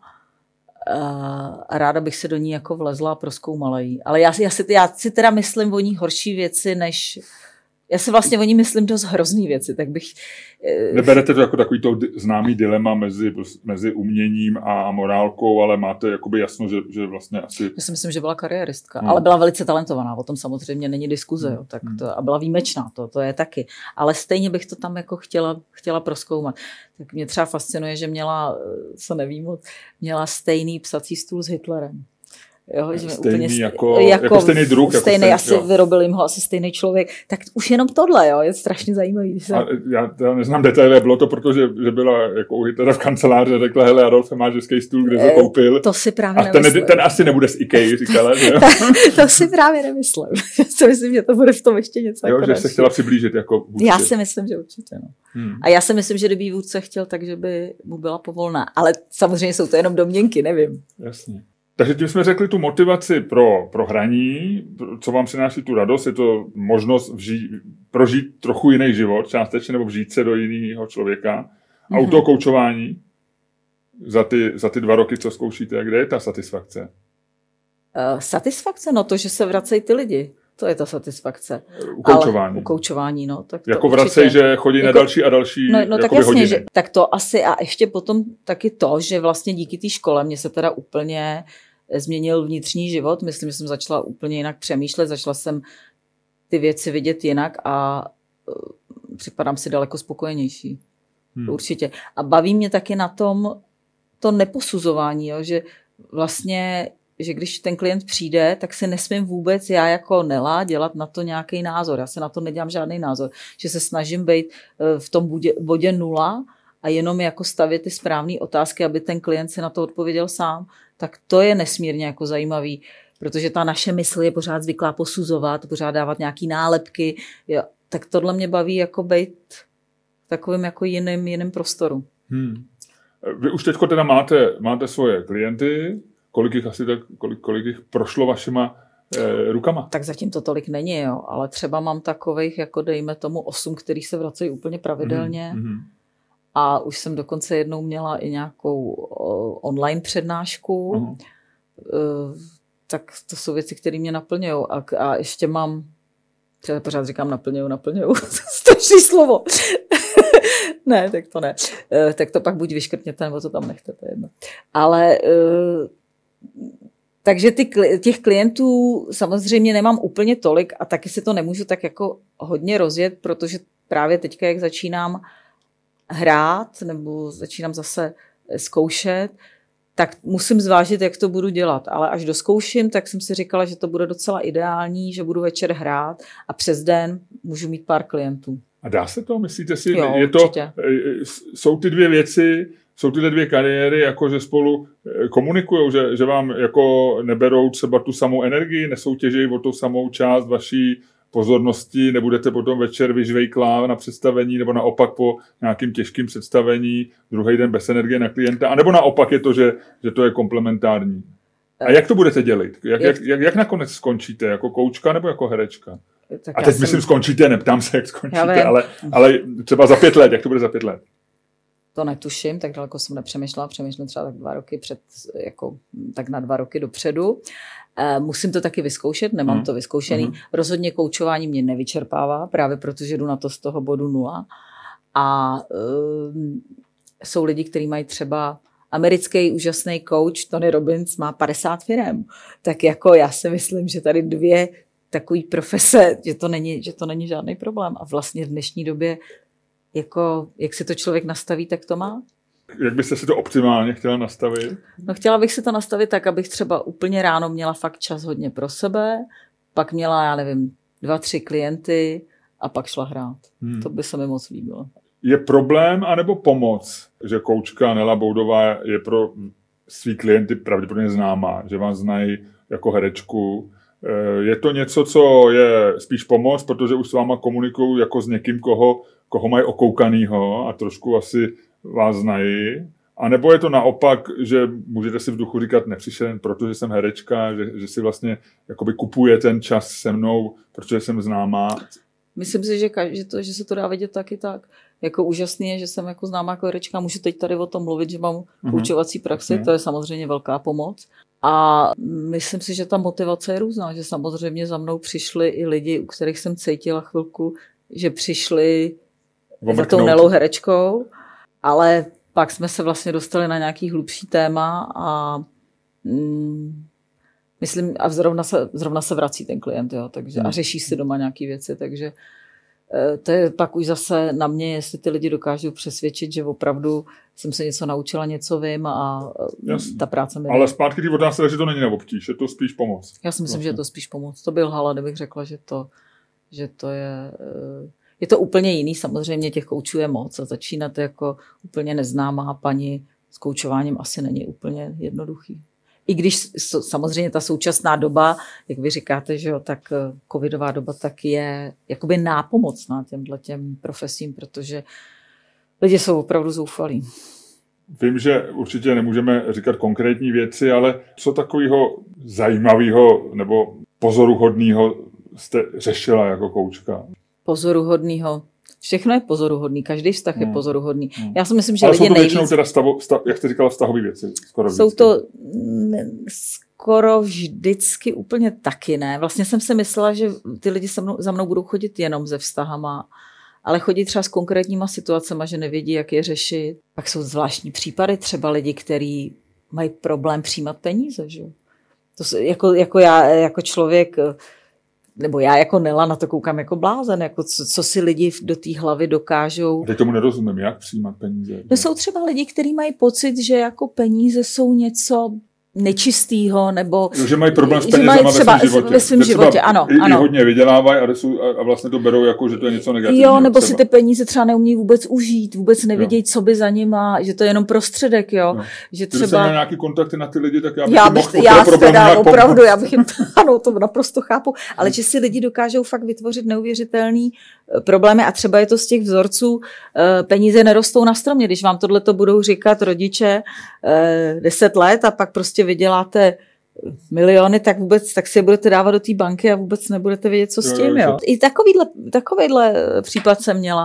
S3: A ráda bych se do ní jako vlezla a prozkoumala jí. Ale já, já, si, já si teda myslím o ní horší věci, než... Já si vlastně o ní myslím dost hrozný věci, tak bych...
S2: Neberete to jako takový to známý dilema mezi, mezi uměním a morálkou, ale máte jakoby jasno, že, že vlastně asi...
S3: Já si myslím, že byla kariéristka, hmm. ale byla velice talentovaná, o tom samozřejmě není diskuze, hmm. jo, tak to, a byla výjimečná, to, to je taky. Ale stejně bych to tam jako chtěla, chtěla prozkoumat. Tak mě třeba fascinuje, že měla, co nevím moc, měla stejný psací stůl s Hitlerem. Jo, že
S2: stejný
S3: úplně
S2: jako, jako, jako stejný druh.
S3: Stejný,
S2: jako
S3: asi vyrobil jim ho asi stejný člověk. Tak už jenom tohle, jo, je strašně zajímavý.
S2: Se... Já, já neznám detaily, bylo to proto, že, že byla jako u Hitlera v kanceláři, řekla, hele Adolfe, máš hezký stůl, kde jsi koupil.
S3: To si právě
S2: a ten, ten asi nebude z IKEA, říkala. Že jo?
S3: To si právě nemyslím. Já si myslím, že to bude v tom ještě něco.
S2: Jo,
S3: jako
S2: že se chtěla přiblížit jako vůdce.
S3: Já si myslím, že určitě. No. Hmm. A já si myslím, že kdyby vůdce chtěl, takže by mu byla povolná. Ale samozřejmě jsou to jenom domněnky, nevím.
S2: Jasně. Takže tím jsme řekli tu motivaci pro, pro hraní, co vám přináší tu radost, je to možnost vžít, prožít trochu jiný život částečně, nebo vžít se do jiného člověka. A mm-hmm. u toho koučování za ty, za ty dva roky, co zkoušíte, kde je ta satisfakce?
S3: Uh, satisfakce? No to, že se vracejí ty lidi. To je ta satisfakce.
S2: U koučování.
S3: Ale u koučování, no. Tak
S2: jako vracej, že chodí jako, na další a další
S3: no, no tak jasně,
S2: hodiny.
S3: Že, tak to asi a ještě potom taky to, že vlastně díky té škole mě se teda úplně změnil vnitřní život. Myslím, že jsem začala úplně jinak přemýšlet, začala jsem ty věci vidět jinak a uh, připadám si daleko spokojenější. Hmm. Určitě. A baví mě taky na tom to neposuzování, jo, že vlastně že když ten klient přijde, tak si nesmím vůbec já jako Nela dělat na to nějaký názor. Já se na to nedělám žádný názor. Že se snažím být v tom bodě, bodě nula a jenom jako stavět ty správné otázky, aby ten klient si na to odpověděl sám. Tak to je nesmírně jako zajímavý, protože ta naše mysl je pořád zvyklá posuzovat, pořád dávat nějaký nálepky. Jo, tak tohle mě baví jako být v takovým jako jiným, jiným prostoru.
S2: Hmm. Vy už teďko teda máte, máte svoje klienty. Kolik jich asi tak, kolik, kolik jich prošlo vašima eh, rukama?
S3: Tak zatím to tolik není, jo, ale třeba mám takových, jako dejme tomu osm, který se vracejí úplně pravidelně. Mm-hmm. A už jsem dokonce jednou měla i nějakou o, online přednášku. Mm-hmm. E, tak to jsou věci, které mě naplňují. A, a ještě mám, třeba pořád říkám naplňují, naplňují, strašný slovo. Ne, tak to ne. E, tak to pak buď vyškrtněte, nebo to tam nechte, to je jedno. Ale e, takže ty, těch klientů samozřejmě nemám úplně tolik a taky si to nemůžu tak jako hodně rozjet, protože právě teďka, jak začínám hrát nebo začínám zase zkoušet, tak musím zvážit, jak to budu dělat. Ale až dozkouším, tak jsem si říkala, že to bude docela ideální, že budu večer hrát a přes den můžu mít pár klientů.
S2: A dá se to? Myslíte si?
S3: Jo,
S2: je to, jsou ty dvě věci, jsou tyhle dvě kariéry, jako že spolu komunikujou, že, že vám jako neberou třeba tu samou energii, nesoutěžejí o tu samou část vaší pozornosti, nebudete potom večer vyžvejklá na představení, nebo naopak po nějakým těžkým představení, druhý den bez energie na klienta, anebo naopak je to, že, že to je komplementární. A jak to budete dělit? Jak, jak, jak, jak nakonec skončíte? Jako koučka nebo jako herečka? Tak a teď myslím jsem... skončíte, neptám se, jak skončíte, ale, ale třeba za pět let, jak to bude za pět let?
S3: To netuším, tak daleko jsem nepřemýšlela, přemýšlím třeba tak dva roky před, jako tak na dva roky dopředu. E, musím to taky vyzkoušet, nemám hmm. to vyzkoušený. Hmm. Rozhodně koučování mě nevyčerpává, právě protože jdu na to z toho bodu nula. A e, jsou lidi, kteří mají třeba americký úžasný coach Tony Robbins má padesát firem. Tak jako já si myslím, že tady dvě takový profese, že to není, že to není žádný problém. A vlastně v dnešní době jako, jak si to člověk nastaví, tak to má.
S2: Jak byste si to optimálně chtěla nastavit?
S3: No chtěla bych si to nastavit tak, abych třeba úplně ráno měla fakt čas hodně pro sebe, pak měla, já nevím, dva, tři klienty a pak šla hrát. Hmm. To by se mi moc líbilo.
S2: Je problém anebo pomoc, že koučka Nela Boudová je pro svý klienty pravděpodobně známá, že vás znají jako herečku. Je to něco, co je spíš pomoc, protože už s váma komunikují jako s někým, koho koho mají okoukanýho a trošku asi vás znají. A nebo je to naopak, že můžete si v duchu říkat, nepřišel jen proto, že jsem herečka, že, že si vlastně jakoby kupuje ten čas se mnou, protože jsem známá.
S3: Myslím si, že, že, to, že se to dá vidět taky tak. Jako úžasný je, že jsem jako známá jako herečka, můžu teď tady o tom mluvit, že mám uh-huh. koučovací praxi, uh-huh. to je samozřejmě velká pomoc. A myslím si, že ta motivace je různá, že samozřejmě za mnou přišli i lidi, u kterých jsem cítila chvilku, že přišli za tou Nelou herečkou, ale pak jsme se vlastně dostali na nějaký hlubší téma a mm, myslím, a zrovna se, zrovna se vrací ten klient, jo, takže, a řeší si doma nějaké věci, takže to je pak už zase na mě, jestli ty lidi dokážou přesvědčit, že opravdu jsem se něco naučila, něco vím a Jasně. ta práce mi...
S2: Ale zpátky ty otázky, že to není na obtíž, je to spíš pomoc.
S3: Já si myslím, vlastně. že je to spíš pomoc. To by lhala, kdybych řekla, že to, že to je... Je to úplně jiný, samozřejmě těch koučů je moc a začínat jako úplně neznámá paní s koučováním asi není úplně jednoduchý. I když samozřejmě ta současná doba, jak vy říkáte, že jo, tak covidová doba tak je jakoby nápomocná těmhle těm profesím, protože lidi jsou opravdu zoufalí.
S2: Vím, že určitě nemůžeme říkat konkrétní věci, ale co takového zajímavého nebo pozoruhodného jste řešila jako koučka?
S3: Pozoruhodného. Všechno je pozoruhodný, každý vztah hmm. je pozoruhodný. Hmm. Já si myslím, že
S2: ale
S3: lidi
S2: jsou to
S3: nejvíc...
S2: většinou teda stavo, stav, jak jste říkala, vztahové věci. Skoro
S3: jsou to skoro vždycky úplně taky ne. Vlastně jsem si myslela, že ty lidi se mnou, za mnou budou chodit jenom se vztahama, ale chodí třeba s konkrétníma situacemi, že nevědí, jak je řešit. Pak jsou zvláštní případy, třeba lidi, kteří mají problém přijímat peníze. Že? To, jako, jako já, jako člověk... nebo já jako Nela na to koukám jako blázen, jako co, co si lidi do té hlavy dokážou.
S2: A teď tomu nerozumím, jak přijímat peníze.
S3: To jsou třeba lidi, kteří mají pocit, že jako peníze jsou něco nečistýho, nebo...
S2: Že mají problém s penězama
S3: třeba,
S2: ve svém životě.
S3: Ve svém životě, ano.
S2: I,
S3: ano.
S2: I hodně vydělávají a, a vlastně to berou jako, že to je něco negativního.
S3: Jo, nebo
S2: třeba.
S3: si ty peníze třeba neumí vůbec užít, vůbec nevědějí, co by za nima, že to je jenom prostředek, jo.
S2: No.
S3: Že
S2: třeba... Kdyby jsem měl nějaký kontakty na ty lidi, tak já bych
S3: já bych,
S2: mohl
S3: já teda opravdu,
S2: pomoct.
S3: já bych jim, ano, to naprosto chápu, ale že si lidi dokážou fakt vytvořit neuvěřitelný problémy a třeba je to z těch vzorců, peníze nerostou na stromě, když vám tohleto budou říkat rodiče deset let a pak prostě vyděláte miliony, tak vůbec, tak si je budete dávat do té banky a vůbec nebudete vědět, co s tím, jo. jo. I takovýhle, takovýhle případ jsem měla.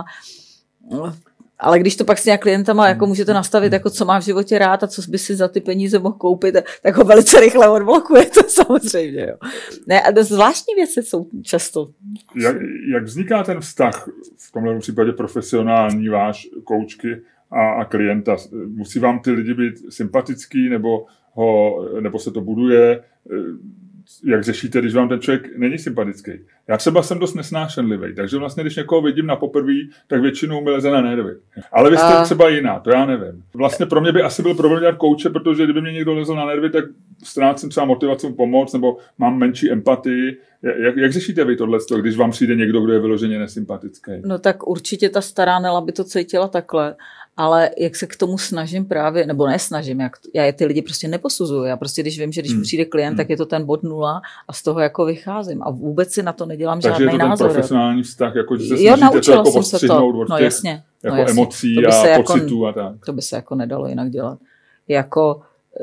S3: Ale když to pak s těma klientama jako můžete nastavit, jako co má v životě rád a co by si za ty peníze mohl koupit, tak ho velice rychle odblokujete samozřejmě. Jo. Ne, a zvláštní věci jsou často.
S2: Jak, jak vzniká ten vztah, v tomhle případě profesionální váš koučky a, a klienta? Musí vám ty lidi být sympatický, nebo, ho, nebo se to buduje? Jak řešíte, když vám ten člověk není sympatický? Já třeba jsem dost nesnášenlivý, takže vlastně, když někoho vidím na poprví, tak většinou mi leze na nervy. Ale vy jste a... třeba jiná, to já nevím. Vlastně pro mě by asi byl problém dělat kouče, protože kdyby mě někdo lezl na nervy, tak ztrácím třeba motivaci pomoct, nebo mám menší empatii. Jak, jak řešíte vy tohle, když vám přijde někdo, kdo je vyloženě nesympatický?
S3: No tak určitě ta stará Nela by to cítila takhle. Ale jak se k tomu snažím právě, nebo nesnažím, jak, já je ty lidi prostě neposuzuju. Já prostě, když vím, že když hmm. přijde klient, hmm. tak je to ten bod nula a z toho jako vycházím. A vůbec si na to nedělám
S2: takže
S3: žádný názor.
S2: Takže je to ten profesionální vztah, jako že se
S3: jo,
S2: snažíte to jako odstřihnout od
S3: no,
S2: těch
S3: jasně,
S2: jako
S3: no, jasně.
S2: emocí a
S3: jako,
S2: pocitů a tak.
S3: To by se jako nedalo jinak dělat. Jako,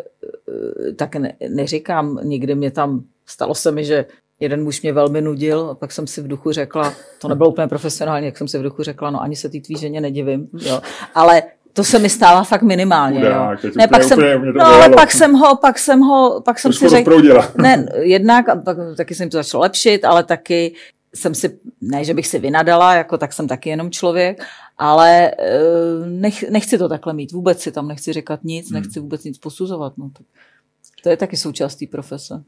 S3: tak ne, neříkám, nikdy mě tam, stalo se mi, že jeden muž mě velmi nudil a pak jsem si v duchu řekla, to nebylo úplně profesionálně, jak jsem si v duchu řekla, no ani se té tvý ženě nedivím, jo. Ale to se mi stává fakt minimálně,
S2: Udák,
S3: jo. Ne, pak jsem,
S2: úplně,
S3: no ale pak jsem ho, pak jsem ho, pak jsem si řekla, ne, jednak, a pak, taky jsem to začala lepšit, ale taky jsem si, ne, že bych si vynadala, jako tak jsem taky jenom člověk, ale nech, nechci to takhle mít, vůbec si tam nechci říkat nic, hmm. nechci vůbec nic posuzovat, no. To je taky součást té profese.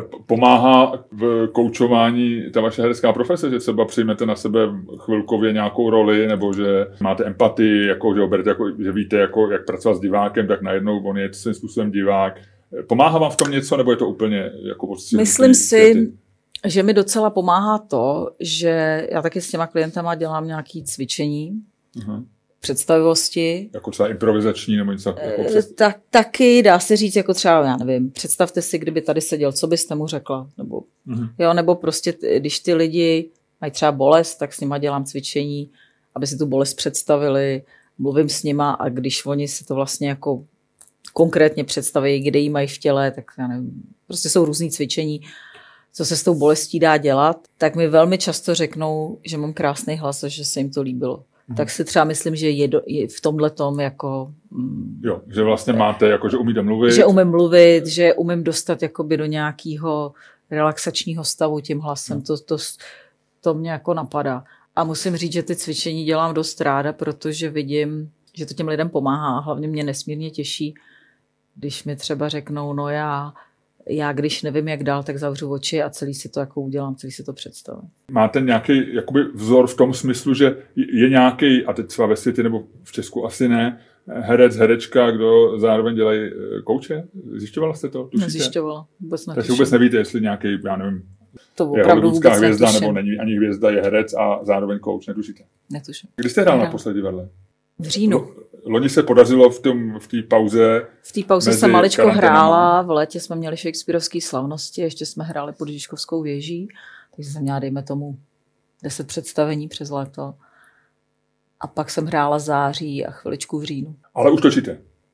S2: Pomáhá v koučování ta vaše herecká profese, že třeba přijmete na sebe chvilkově nějakou roli, nebo že máte empatii, jako, že, oberete, jako, že víte, jako, jak pracovat s divákem, tak najednou on je svým způsobem divák. Pomáhá vám v tom něco, nebo je to úplně jako odstřihnutí?
S3: Myslím si, světy? Že mi docela pomáhá to, že já taky s těma klientama dělám nějaké cvičení, uh-huh. představivosti.
S2: Jako třeba improvizační nebo něco? Jako
S3: před... tak, taky dá se říct, jako třeba, já nevím, představte si, kdyby tady seděl, co byste mu řekla? Nebo, mm-hmm. jo, nebo prostě, když ty lidi mají třeba bolest, tak s nima dělám cvičení, aby si tu bolest představili, mluvím s nima a když oni si to vlastně jako konkrétně představí, kde ji mají v těle, tak já nevím, prostě jsou různý cvičení, co se s tou bolestí dá dělat, tak mi velmi často řeknou, že mám krásný hlas a že se jim to líbilo. Tak si třeba myslím, že je, do, je v tomhletom jako... Mm,
S2: jo, že vlastně máte, jako, že umíte mluvit.
S3: Že umím mluvit, že umím dostat jakoby do nějakého relaxačního stavu tím hlasem. No. To, to, to mě jako napadá. A musím říct, že ty cvičení dělám dost ráda, protože vidím, že to těm lidem pomáhá. A hlavně mě nesmírně těší, když mi třeba řeknou, no já... Já když nevím, jak dál, tak zavřu oči a celý si to jako udělám, celý si to představím.
S2: Máte nějaký jakoby vzor v tom smyslu, že je nějaký, a teď třeba ve světě nebo v Česku asi ne, herec, herečka, kdo zároveň dělají kouče? Zjišťovala jste to? Tušíte?
S3: Nezjišťovala, vůbec netuším.
S2: Takže vůbec nevíte, jestli nějaký, já nevím,
S3: to
S2: je hollywoodská hvězda, netuším. Nebo není ani hvězda, je herec a zároveň kouč, netušíte?
S3: Netuším.
S2: Kdy jste hrál naposledy divadle?
S3: V říjnu.
S2: Loni se podařilo v tom v té pauze.
S3: V té pauze jsem maličko hrála, v létě jsme měli Shakespeareovské slavnosti, ještě jsme hráli pod Žižkovskou věží, takže jsem měla, dejme tomu, deset představení přes léto. A pak jsem hrála září a chviličku v říjnu.
S2: Ale už točíte?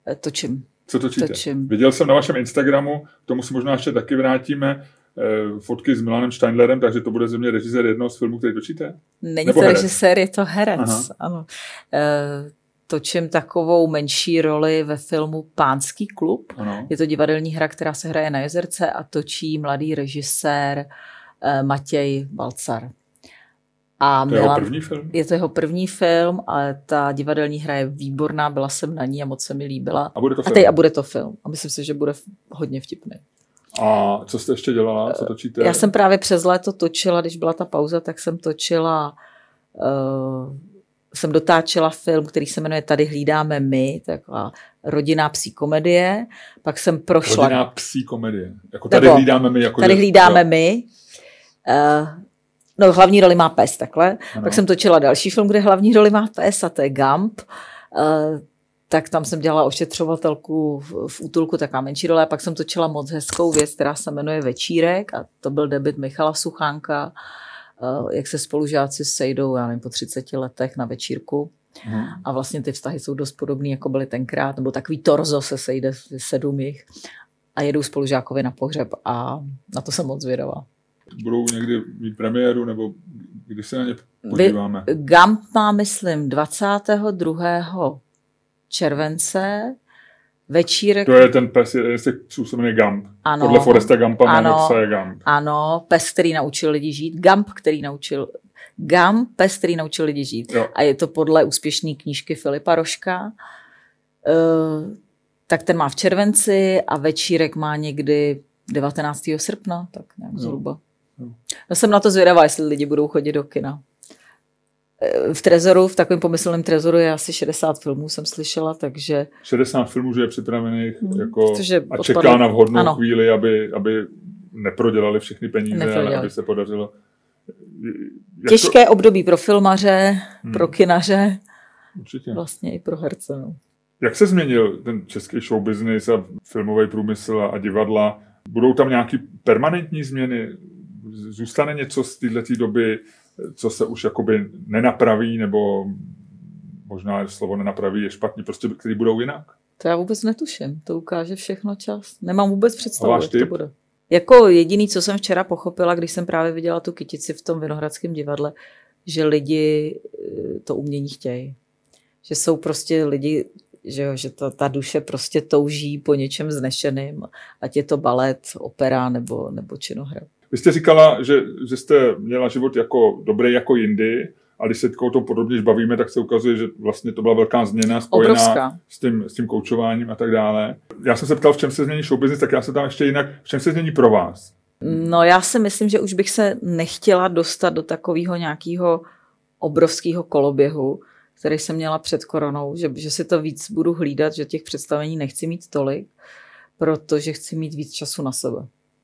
S3: Točím.
S2: Co točíte?
S3: Točím.
S2: Viděl jsem na vašem Instagramu, k tomu se možná ještě taky vrátíme, fotky s Milanem Steindlerem, takže to bude ze mě režisér jednoho z filmů, který točíte?
S3: Není Nebo to herec? Režisér, je to herec. Aha. Ano. E, točím takovou menší roli ve filmu Pánský klub. Ano. Je to divadelní hra, která se hraje na Jezerce a točí mladý režisér e, Matěj Balcar. A
S2: to je jeho první film?
S3: Je to jeho první film, ale ta divadelní hra je výborná, byla jsem na ní a moc se mi líbila.
S2: A bude to film?
S3: A, teď, a bude to film. A myslím si, že bude hodně vtipný.
S2: A co jste ještě dělala? Co točíte?
S3: Já jsem právě přes léto točila, když byla ta pauza, tak jsem točila, uh, jsem dotáčela film, který se jmenuje Tady hlídáme my, taková rodinná psí komedie. Pak jsem prošla...
S2: Rodinná psí komedie. Jako tady Nebo, hlídáme my. Jako
S3: tady
S2: je,
S3: hlídáme jo. my. Uh, no hlavní roli má pes, takhle. Ano. Pak jsem točila další film, kde hlavní roli má pes a to je Gump. Uh, tak tam jsem dělala ošetřovatelku v, v útulku, taková menší role. A pak jsem točila moc hezkou věc, která se jmenuje Večírek a to byl debut Michala Suchánka, uh, jak se spolužáci sejdou, já nevím, po třiceti letech na večírku. Hmm. A vlastně ty vztahy jsou dost podobný, jako byly tenkrát, nebo takový torzo se sejde sedm jich a jedou spolužákovi na pohřeb a na to jsem moc zvědavá.
S2: Budou někdy mít premiéru, nebo když se na ně podíváme?
S3: Gump má, myslím, dvacátého druhého července, Večírek...
S2: To je ten pes, jeden z těch psů se jmenuje Gump.
S3: Ano,
S2: podle Foresta Gumpa
S3: ano,
S2: jméno je Gump.
S3: Ano, pes, který naučil lidi žít. Gump, který naučil... Gump, pes, který naučil lidi žít. Jo. A je to podle úspěšné knížky Filipa Rožka. Uh, tak ten má v červenci a Večírek má někdy devatenáctého srpna, tak nějak jo. zhruba. Jo. No jsem na to zvědavá, jestli lidi budou chodit do kina. V Trezoru, v takovém pomyslném Trezoru je asi šedesát filmů, jsem slyšela, takže...
S2: šedesát filmů, že je připravených hmm, jako a čeká
S3: odpadl.
S2: Na vhodnou
S3: ano.
S2: chvíli, aby, aby neprodělali všechny peníze, neprodělali. Ale aby se podařilo... Jak
S3: Těžké to... období pro filmaře, hmm. pro kinaře,
S2: Určitě.
S3: Vlastně i pro herce. No.
S2: Jak se změnil ten český show business a filmový průmysl a divadla? Budou tam nějaké permanentní změny? Zůstane něco z této doby, co se už jakoby nenapraví, nebo možná slovo nenapraví je špatně, prostě který budou jinak?
S3: To já vůbec netuším, to ukáže všechno čas. Nemám vůbec představu, jak
S2: typ?
S3: to bude. Jako jediný, co jsem včera pochopila, když jsem právě viděla tu kytici v tom Vinohradském divadle, že lidi to umění chtějí. Že jsou prostě lidi, že, jo, že ta, ta duše prostě touží po něčem vznešeným, ať je to balet, opera nebo, nebo činohra.
S2: Vy jste říkala, že, že jste měla život jako dobrý jako jindy, a když se o tom podrobně bavíme, tak se ukazuje, že vlastně to byla velká změna spojená s tím, s tím koučováním a tak dále. Já jsem se ptal, v čem se změní show business, tak já se tam ještě jinak, v čem se změní pro vás?
S3: No já si myslím, že už bych se nechtěla dostat do takového nějakého obrovského koloběhu, který jsem měla před koronou, že, že si to víc budu hlídat, že těch představení nechci mít tolik, protože chci mít víc času na sebe.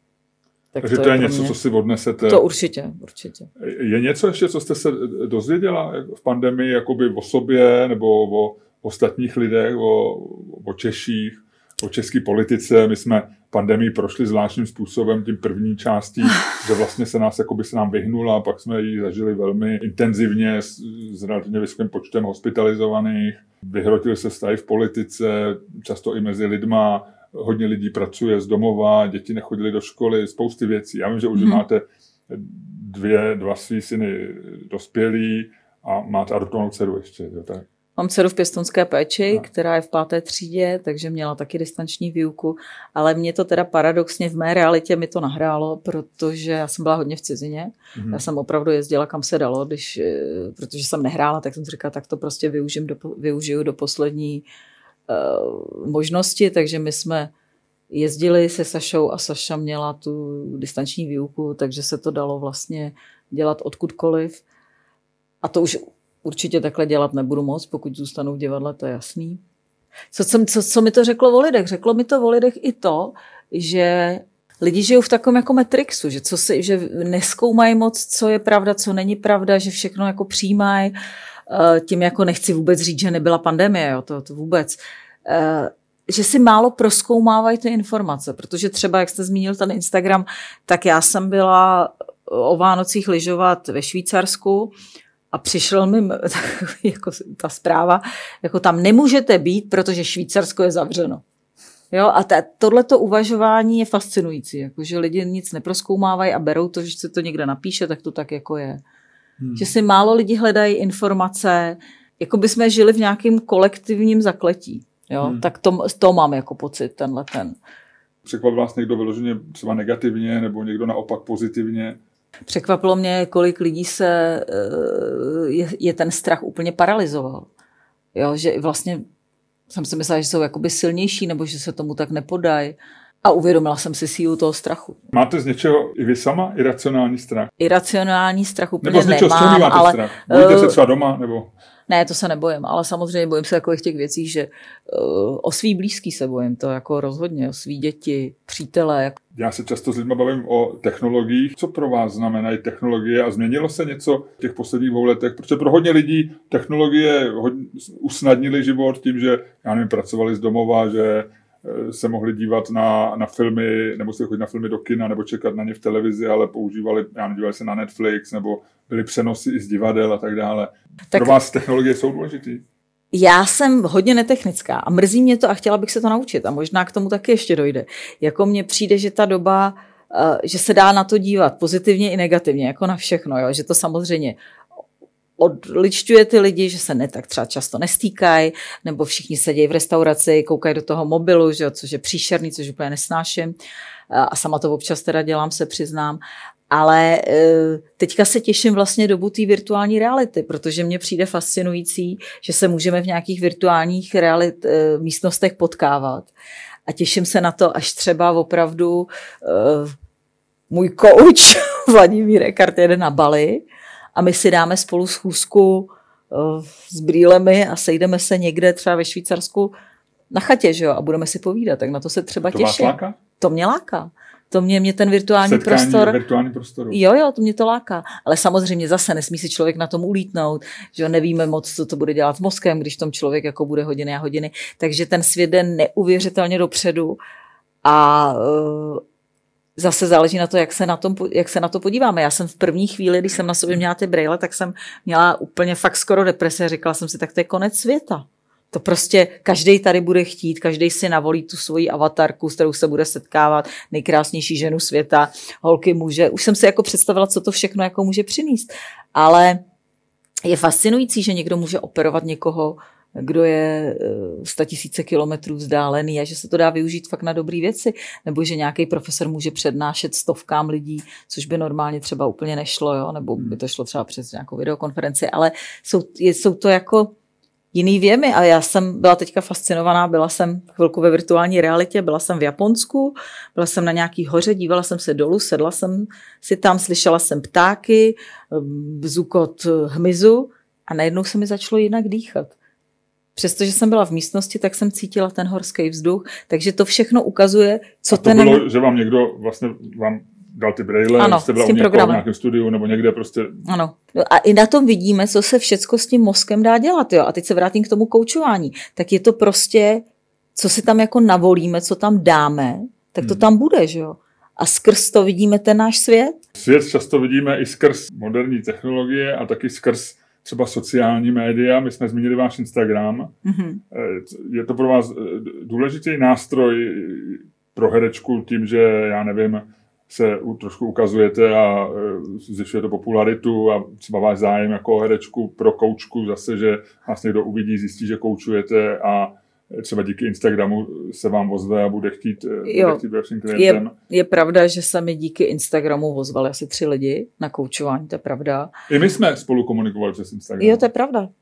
S2: Tak Takže to, to je, je něco, mě... co si odnesete.
S3: To určitě, určitě.
S2: Je něco ještě, co jste se dozvěděla v pandemii jakoby o sobě nebo o ostatních lidech, o, o Češích, o české politice? My jsme pandemii prošli zvláštním způsobem, tím první částí, že vlastně se nás jakoby se nám vyhnula, a pak jsme ji zažili velmi intenzivně s, s relativně vysokým počtem hospitalizovaných. Vyhrotili se vztahy v politice, často i mezi lidma. Hodně lidí pracuje z domova, děti nechodily do školy, spousty věcí. Já vím, že už hmm. máte dvě, dva svý syny dospělí a máte adoptovanou dceru ještě. Jo, tak.
S3: Mám dceru v pěstounské péči, no. která je v páté třídě, takže měla taky distanční výuku, ale mě to teda paradoxně v mé realitě mi to nahrálo, protože já jsem byla hodně v cizině. Hmm. Já jsem opravdu jezdila, kam se dalo, když, protože jsem nehrála, tak jsem si říkala, tak to prostě využiju do, využiju do poslední možnosti, takže my jsme jezdili se Sašou a Saša měla tu distanční výuku, takže se to dalo vlastně dělat odkudkoliv. A to už určitě takhle dělat nebudu moc, pokud zůstanu v divadle, to je jasný. Co, co, co, co mi to řeklo o lidech? Řeklo mi to o lidech i to, že lidi žijou v takovém jako Matrixu, že, co si, že nezkoumají moc, co je pravda, co není pravda, že všechno jako přijímají. Tím jako nechci vůbec říct, že nebyla pandemie, jo, to, to vůbec. Že si málo prozkoumávají ty informace, protože třeba, jak jste zmínil ten Instagram, tak já jsem byla o Vánocích lyžovat ve Švýcarsku A přišel mi jako ta zpráva, jako tam nemůžete být, protože Švýcarsko je zavřeno. Jo, a tohleto uvažování je fascinující, jako, že lidi nic neprozkoumávají a berou to, že se to někde napíše, tak to tak jako je. Hmm. Že si málo lidí hledají informace, jako by jsme žili v nějakém kolektivním zakletí. Jo? Hmm. Tak to, to mám jako pocit, tenhle ten.
S2: Překvapil vás někdo vyloženě třeba negativně, nebo někdo naopak pozitivně?
S3: Překvapilo mě, kolik lidí se je, je ten strach úplně paralyzoval. Jo, že vlastně jsem si myslela, že jsou jakoby silnější, nebo že se tomu tak nepodají. A uvědomila jsem si sílu toho strachu.
S2: Máte z něčeho i vy sama iracionální strach?
S3: Iracionální strach úplně
S2: nebo z něčeho,
S3: nemám.
S2: Nebo z máte ale, strach? Bojíte se třeba doma? Nebo...
S3: Ne, to se nebojím, ale samozřejmě bojím se takových těch věcí, že uh, o svý blízký se bojím, to jako rozhodně, o svý děti, přítele. Jako...
S2: Já se často s lidmi bavím o technologiích. Co pro vás znamenají technologie a změnilo se něco v těch posledních dvou letech? Protože pro hodně lidí technologie hodně usnadnily život tím, že, já nevím, pracovali z domova, že se mohli dívat na, na filmy, nebo se chodit na filmy do kina, nebo čekat na ně v televizi, ale používali, já nevím, dívali se na Netflix, nebo byly přenosy i z divadel a tak dále. Tak pro vás technologie jsou důležitý?
S3: Já jsem hodně netechnická a mrzí mě to a chtěla bych se to naučit a možná k tomu taky ještě dojde. Jako mně přijde, že ta doba, že se dá na to dívat pozitivně i negativně, jako na všechno, jo? Že to samozřejmě odličťuje ty lidi, že se ne tak třeba často nestýkají, nebo všichni sedějí v restauraci, koukají do toho mobilu, že, což je příšerný, což úplně nesnáším. A sama to občas teda dělám, se přiznám. Ale teďka se těším vlastně dobu té virtuální reality, protože mně přijde fascinující, že se můžeme v nějakých virtuálních realit, místnostech potkávat. A těším se na to, až třeba opravdu můj coach Vladimír Eckart jede na Bali a my si dáme spolu schůzku uh, s brýlemi a sejdeme se někde třeba ve Švýcarsku na chatě, že jo, a budeme si povídat, tak na to se třeba
S2: to
S3: těším.
S2: Vás láká?
S3: To mě láká. To mě, mě ten virtuální
S2: Setkání
S3: prostor...
S2: virtuální prostoru.
S3: Jo, jo, to mě to láká. Ale samozřejmě zase nesmí si člověk na tom ulítnout, že jo, nevíme moc, co to bude dělat s mozkem, když tom člověk jako bude hodiny a hodiny. Takže ten svět jde neuvěřitelně dopředu a... Uh, Zase záleží na to, jak se na, tom, jak se na to podíváme. Já jsem v první chvíli, když jsem na sobě měla ty brejle, tak jsem měla úplně fakt skoro deprese. Říkala jsem si, tak to je konec světa. To prostě každej tady bude chtít, každej si navolí tu svoji avatarku, s kterou se bude setkávat, nejkrásnější ženu světa, holky, muže. Už jsem si jako představila, co to všechno jako může přinést. Ale je fascinující, že někdo může operovat někoho, kdo je sta tisíce kilometrů vzdálený a že se to dá využít fakt na dobré věci. Nebo že nějaký profesor může přednášet stovkám lidí, což by normálně třeba úplně nešlo, jo? Nebo by to šlo třeba přes nějakou videokonferenci, ale jsou, jsou to jako jiný věmy a já jsem byla teďka fascinovaná, byla jsem chvilku ve virtuální realitě, byla jsem v Japonsku, byla jsem na nějaký hoře, dívala jsem se dolů, sedla jsem si tam, slyšela jsem ptáky, bzukot hmyzu a najednou se mi začalo jinak dýchat. Přestože jsem byla v místnosti, tak jsem cítila ten horský vzduch, takže to všechno ukazuje, co
S2: a to
S3: ten...
S2: bylo, že vám někdo vlastně vám dal ty brejle, ano, jste byla u někoho v nějakém studiu nebo někde prostě...
S3: Ano. A i na tom vidíme, co se všecko s tím mozkem dá dělat. Jo? A teď se vrátím k tomu koučování. Tak je to prostě, co si tam jako navolíme, co tam dáme, tak to hmm. tam bude, že jo? A skrz to vidíme ten náš svět?
S2: Svět často vidíme i skrz moderní technologie a taky skrz třeba sociální média. My jsme zmínili váš Instagram. Mm-hmm. Je to pro vás důležitý nástroj pro herečku tím, že, já nevím, se trošku ukazujete a zvyšujete popularitu a třeba váš zájem jako herečku pro koučku zase, že vás někdo uvidí, zjistí, že koučujete a třeba díky Instagramu se vám ozve a bude chtít, bude chtít vaším klientem.
S3: Je, je pravda, že se mi díky Instagramu ozvali asi tři lidi na koučování, to je pravda.
S2: I my jsme spolu komunikovali přes Instagram.
S3: Jo, to je pravda. Uh,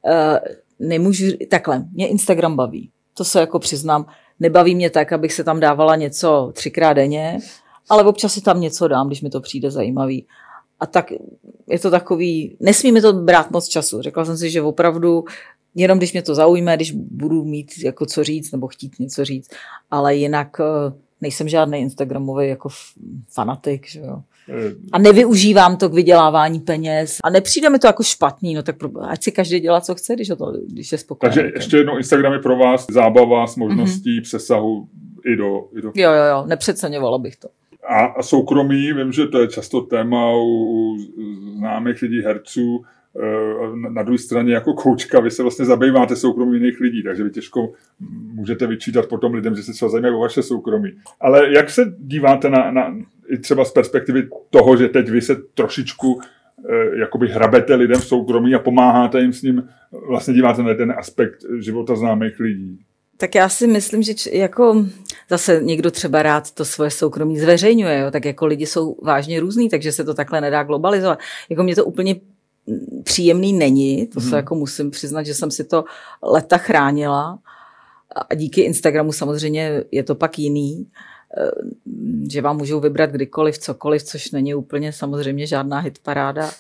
S3: nemůžu, takhle, mě Instagram baví. To se jako přiznám. Nebaví mě tak, abych se tam dávala něco třikrát denně, ale občas si tam něco dám, když mi to přijde zajímavý. A tak je to takový, nesmí mi to brát moc času. Řekla jsem si, že opravdu jenom když mě to zaujme, když budu mít jako co říct nebo chtít něco říct, ale jinak nejsem žádný instagramový jako fanatik, že jo. A nevyužívám to k vydělávání peněz a nepřijde mi to jako špatný, no tak ať si každý dělá, co chce, když, to, když je spokojený.
S2: Takže ještě jednou, Instagram je pro vás zábava s možností mm-hmm. přesahu i do, i do...
S3: Jo, jo, jo, nepřeceňovala bych to.
S2: A, a soukromí, vím, že to je často téma u, u známých lidí, herců, na druhé straně jako koučka, vy se vlastně zabýváte soukromí jiných lidí, takže vy těžko můžete vyčítat potom lidem, že se třeba zajímají o vaše soukromí. Ale jak se díváte na, na i třeba z perspektivy toho, že teď vy se trošičku eh, jakoby hrabete lidem v soukromí a pomáháte jim s ním, vlastně díváte na ten aspekt života známých lidí?
S3: Tak já si myslím, že č- jako zase někdo třeba rád to svoje soukromí zveřejňuje, jo? Tak jako lidi jsou vážně různý, takže se to takhle nedá globalizovat. Jako mě to úplně příjemný není, to se hmm. jako musím přiznat, že jsem si to leta chránila a díky Instagramu samozřejmě je to pak jiný, že vám můžou vybrat kdykoliv, cokoliv, což není úplně samozřejmě žádná hitparáda.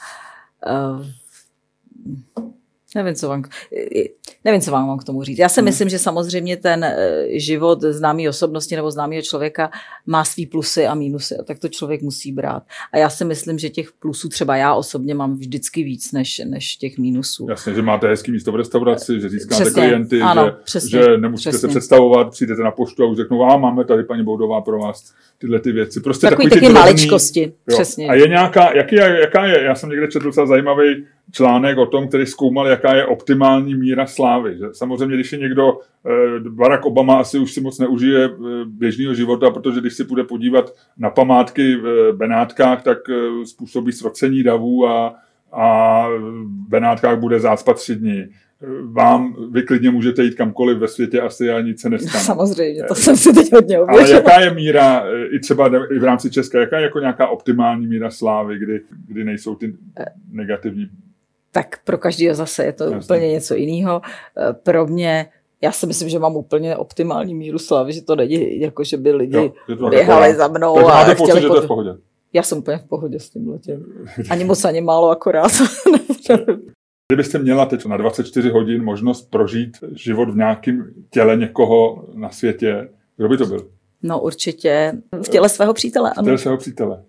S3: Nevím, co vám, nevím, co vám mám k tomu říct. Já si hmm. myslím, že samozřejmě ten život známý osobnosti nebo známého člověka má svý plusy a mínusy, a tak to člověk musí brát. A já si myslím, že těch plusů třeba já osobně mám vždycky víc než, než těch mínusů.
S2: Jasně, že máte hezký místo v restauraci, že získáte
S3: přesně,
S2: klienty,
S3: ano,
S2: že,
S3: přesně,
S2: že nemusíte
S3: přesně.
S2: se představovat, přijdete na poštu a už řeknou, a máme tady paní Boudová pro vás tyhle ty věci. Prostě
S3: takový
S2: takový
S3: taky
S2: drobný,
S3: maličkosti. Přesně.
S2: A je nějaká, jaký je, jaká je, já jsem někde četl docela zajímavý článek o tom, který zkoumal, jaká je optimální míra slávy. Že samozřejmě, když je někdo, Barack Obama asi už si moc neužije běžného života, protože když si půjde podívat na památky v Benátkách, tak způsobí srocení davů a, a v Benátkách bude zácpa tři dny. Vám vy klidně můžete jít kamkoliv ve světě asi a nic se nestane.
S3: Samozřejmě, to jsem si teď hodně objevila.
S2: Ale jaká je míra, i třeba i v rámci Česka, jaká je jako nějaká optimální míra slávy, kdy, kdy nejsou ty negativní?
S3: Tak pro každého zase je to Jasně. úplně něco jiného. Pro mě, já si myslím, že mám úplně optimální míru slávy, že to není jako, že by lidi jo, běhali za mnou
S2: tak
S3: a
S2: chtěli...
S3: pocit,
S2: že to je v pohodě.
S3: Já jsem úplně v pohodě s tím letem. Ani moc, ani málo, akorát.
S2: Kdybyste měla teď na dvacet čtyři hodin možnost prožít život v nějakém těle někoho na světě, kdo by to byl?
S3: No určitě v těle svého přítele, ano.
S2: V těle svého přítele.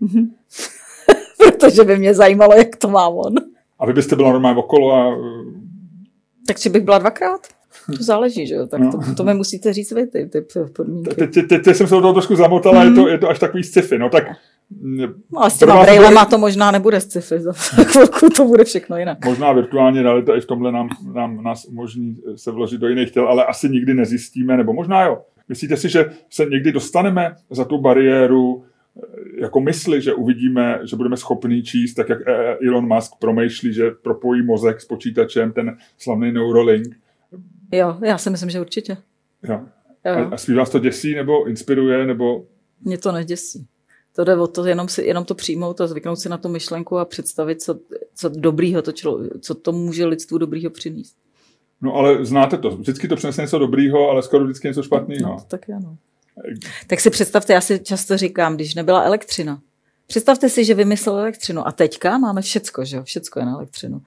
S3: Protože by mě zajímalo, jak to má on.
S2: A vy byste byla normálně okolo a...
S3: Takže bych byla dvakrát. To záleží, že jo? Tak no. to, to mi musíte říct vy, ty, ty podmínky.
S2: Teď, teď, teď jsem se do toho trošku zamotala, mm. je, to, je to až takový sci-fi. No tak...
S3: No a s těma brejlema to možná nebude sci-fi. Za chvilku to bude všechno jinak.
S2: Možná virtuální realita i v tomhle nám, nám nás umožní se vložit do jiných těl, ale asi nikdy nezjistíme, nebo možná jo. Myslíte si, že se někdy dostaneme za tu bariéru jako mysli, že uvidíme, že budeme schopni číst, tak jak Elon Musk promýšlí, že propojí mozek s počítačem, ten slavný Neuralink?
S3: Jo, já si myslím, že určitě.
S2: Jo. Jo. A, a spíš vás to děsí, nebo inspiruje, nebo...
S3: Mě to neděsí. To jde o to, jenom, si, jenom to přijmout a zvyknout si na tu myšlenku a představit, co, co dobrýho to člo, co to může lidstvu dobrýho přinést.
S2: No ale znáte to, vždycky to přinese něco dobrýho, ale skoro vždycky něco špatného.
S3: No, tak ano. Tak si představte, já si často říkám, když nebyla elektřina. Představte si, že vymyslel elektřinu a teďka máme všecko, že jo? Všecko je na elektřinu.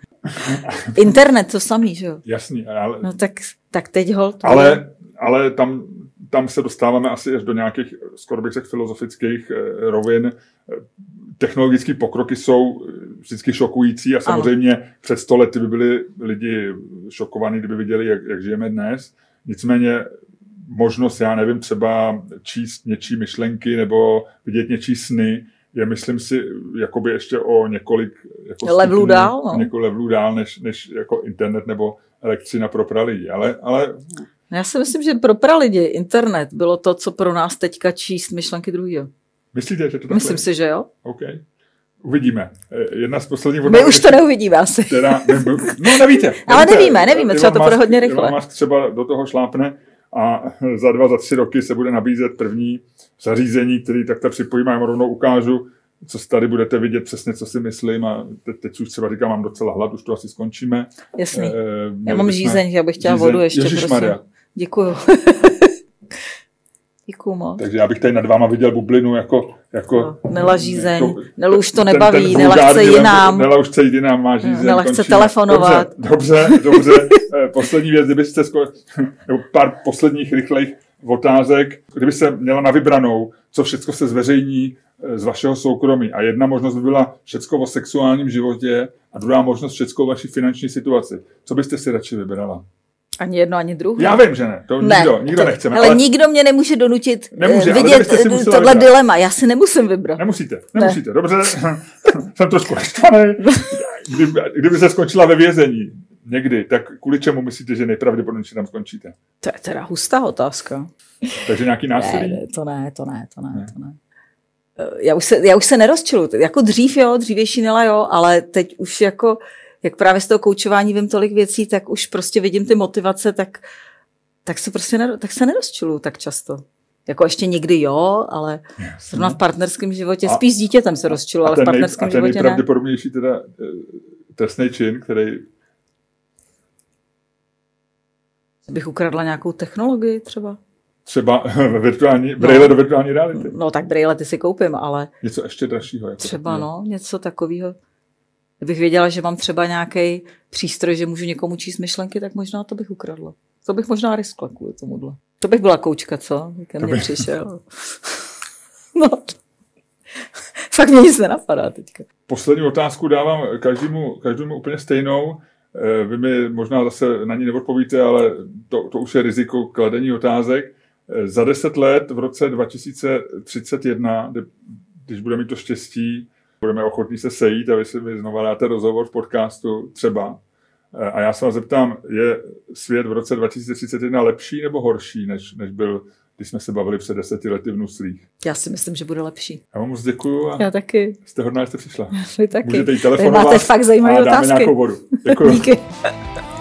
S3: Internet to samý, že jo?
S2: Jasný. Ale...
S3: No tak, tak teď holt.
S2: Ale, ale tam, tam se dostáváme asi až do nějakých, skoro bych řekl, filozofických eh, rovin. Technologické pokroky jsou vždycky šokující a samozřejmě ano. Před sto lety by byli lidi šokovaní, kdyby viděli, jak, jak žijeme dnes. Nicméně možnost, já nevím, třeba číst něčí myšlenky nebo vidět něčí sny, je, myslím si, jakoby ještě o několik jako
S3: levelů stupňů, dál, no.
S2: několik levelů dál, než, než jako internet nebo elektřina pro pralidi. Ale, ale...
S3: Já si myslím, že pro pralidi internet bylo to, co pro nás teďka číst myšlenky druhýho.
S2: Myslíte, že to takhle?
S3: Myslím si, že jo.
S2: OK. Uvidíme. Jedna z posledních...
S3: My už to neuvidíme asi.
S2: Teda, no nevíte.
S3: Ale nevíme, nevíme, třeba to bude hodně rychle.
S2: Elon Musk třeba do toho šlápne a za dva, za tři roky se bude nabízet první zařízení, který takto připojím a já rovnou ukážu, co tady budete vidět přesně, co si myslím a teď, teď už třeba říkám, mám docela hlad, už to asi skončíme.
S3: Jasný. E, já mám žízeň, já bych chtěla žízeň. Vodu ještě.
S2: Ježišmarja.
S3: Děkuju. Děkuju moc.
S2: Takže já bych tady nad váma viděl bublinu jako... jako
S3: no, Nela žízeň, jako, Nelu už to nebaví, ten, ten Nela chce jinám.
S2: Nela už chce jinám, má žízeň.
S3: Nela chce telefonovat.
S2: Dobře, dobře, dobře. Poslední věc, kdybyste sko- pár posledních rychlejch otázek, kdybyste měla na vybranou, co všechno se zveřejní z vašeho soukromí. A jedna možnost by byla všecko o sexuálním životě a druhá možnost všecko o vaší finanční situaci. Co byste si radši vybrala?
S3: Ani jedno, ani druhé.
S2: Já vím, že ne. To ne, nikdo, nikdo to, nechceme.
S3: Ale, ale nikdo mě nemůže donutit
S2: nemůže,
S3: vidět tohle dilema. Já si nemusím vybrat.
S2: Nemusíte, nemusíte. Ne. Dobře, jsem trošku naštvaný. kdyby, kdyby se skončila ve vězení někdy, tak kvůli čemu myslíte, že nejpravděpodobněji tam skončíte?
S3: To je teda hustá otázka.
S2: Takže nějaký násilí?
S3: Ne, to ne, to ne, to ne, ne. to ne. Já už se, já už se nerozčiluju. Jako dřív, jo, dřívější Nela, jo, ale teď už jako, jak právě z toho koučování vím tolik věcí, tak už prostě vidím ty motivace, tak, tak se prostě ne, tak se nerozčiluju tak často. Jako ještě někdy jo, ale zrovna v partnerském životě, a, spíš s dítětem se rozčiluju, ale v partnerském životě ne. A ten
S2: nejpravděpodobnější teda trestný čin, který...
S3: Bych ukradla nějakou technologii třeba.
S2: Třeba virtuální, brejle no, do virtuální reality.
S3: No tak brejle ty si koupím, ale...
S2: Něco ještě dražšího. Jako
S3: třeba
S2: takový.
S3: No, něco takového. Kdybych věděla, že mám třeba nějaký přístroj, že můžu někomu číst myšlenky, tak možná to bych ukradla. To bych možná riskla kvůli tomuhle. To bych byla koučka, co? Ke mně by... přišel. No. Fakt mě nic nenapadá teďka.
S2: Poslední otázku dávám každému, každému úplně stejnou. Vy mi možná zase na ní neodpovíte, ale to, to už je riziko kladení otázek. Za deset let v roce dva tisíce třicet jedna, když budeme mít to štěstí, budeme ochotní se sejít a vy si mi znova dáte rozhovor v podcastu třeba. A já se vás zeptám, je svět v roce dva tisíce třicet jedna lepší nebo horší, než, než byl, když jsme se bavili před deseti lety v Nuslích?
S3: Já si myslím, že bude lepší.
S2: Já vám moc děkuju a
S3: já taky.
S2: Jste hodná, že jste přišla.
S3: Vy taky.
S2: Můžete jí telefonovat.
S3: Vy máte fakt zajímavé
S2: a dáme
S3: otázky.
S2: nějakou vodu. Děkuju.
S3: Díky.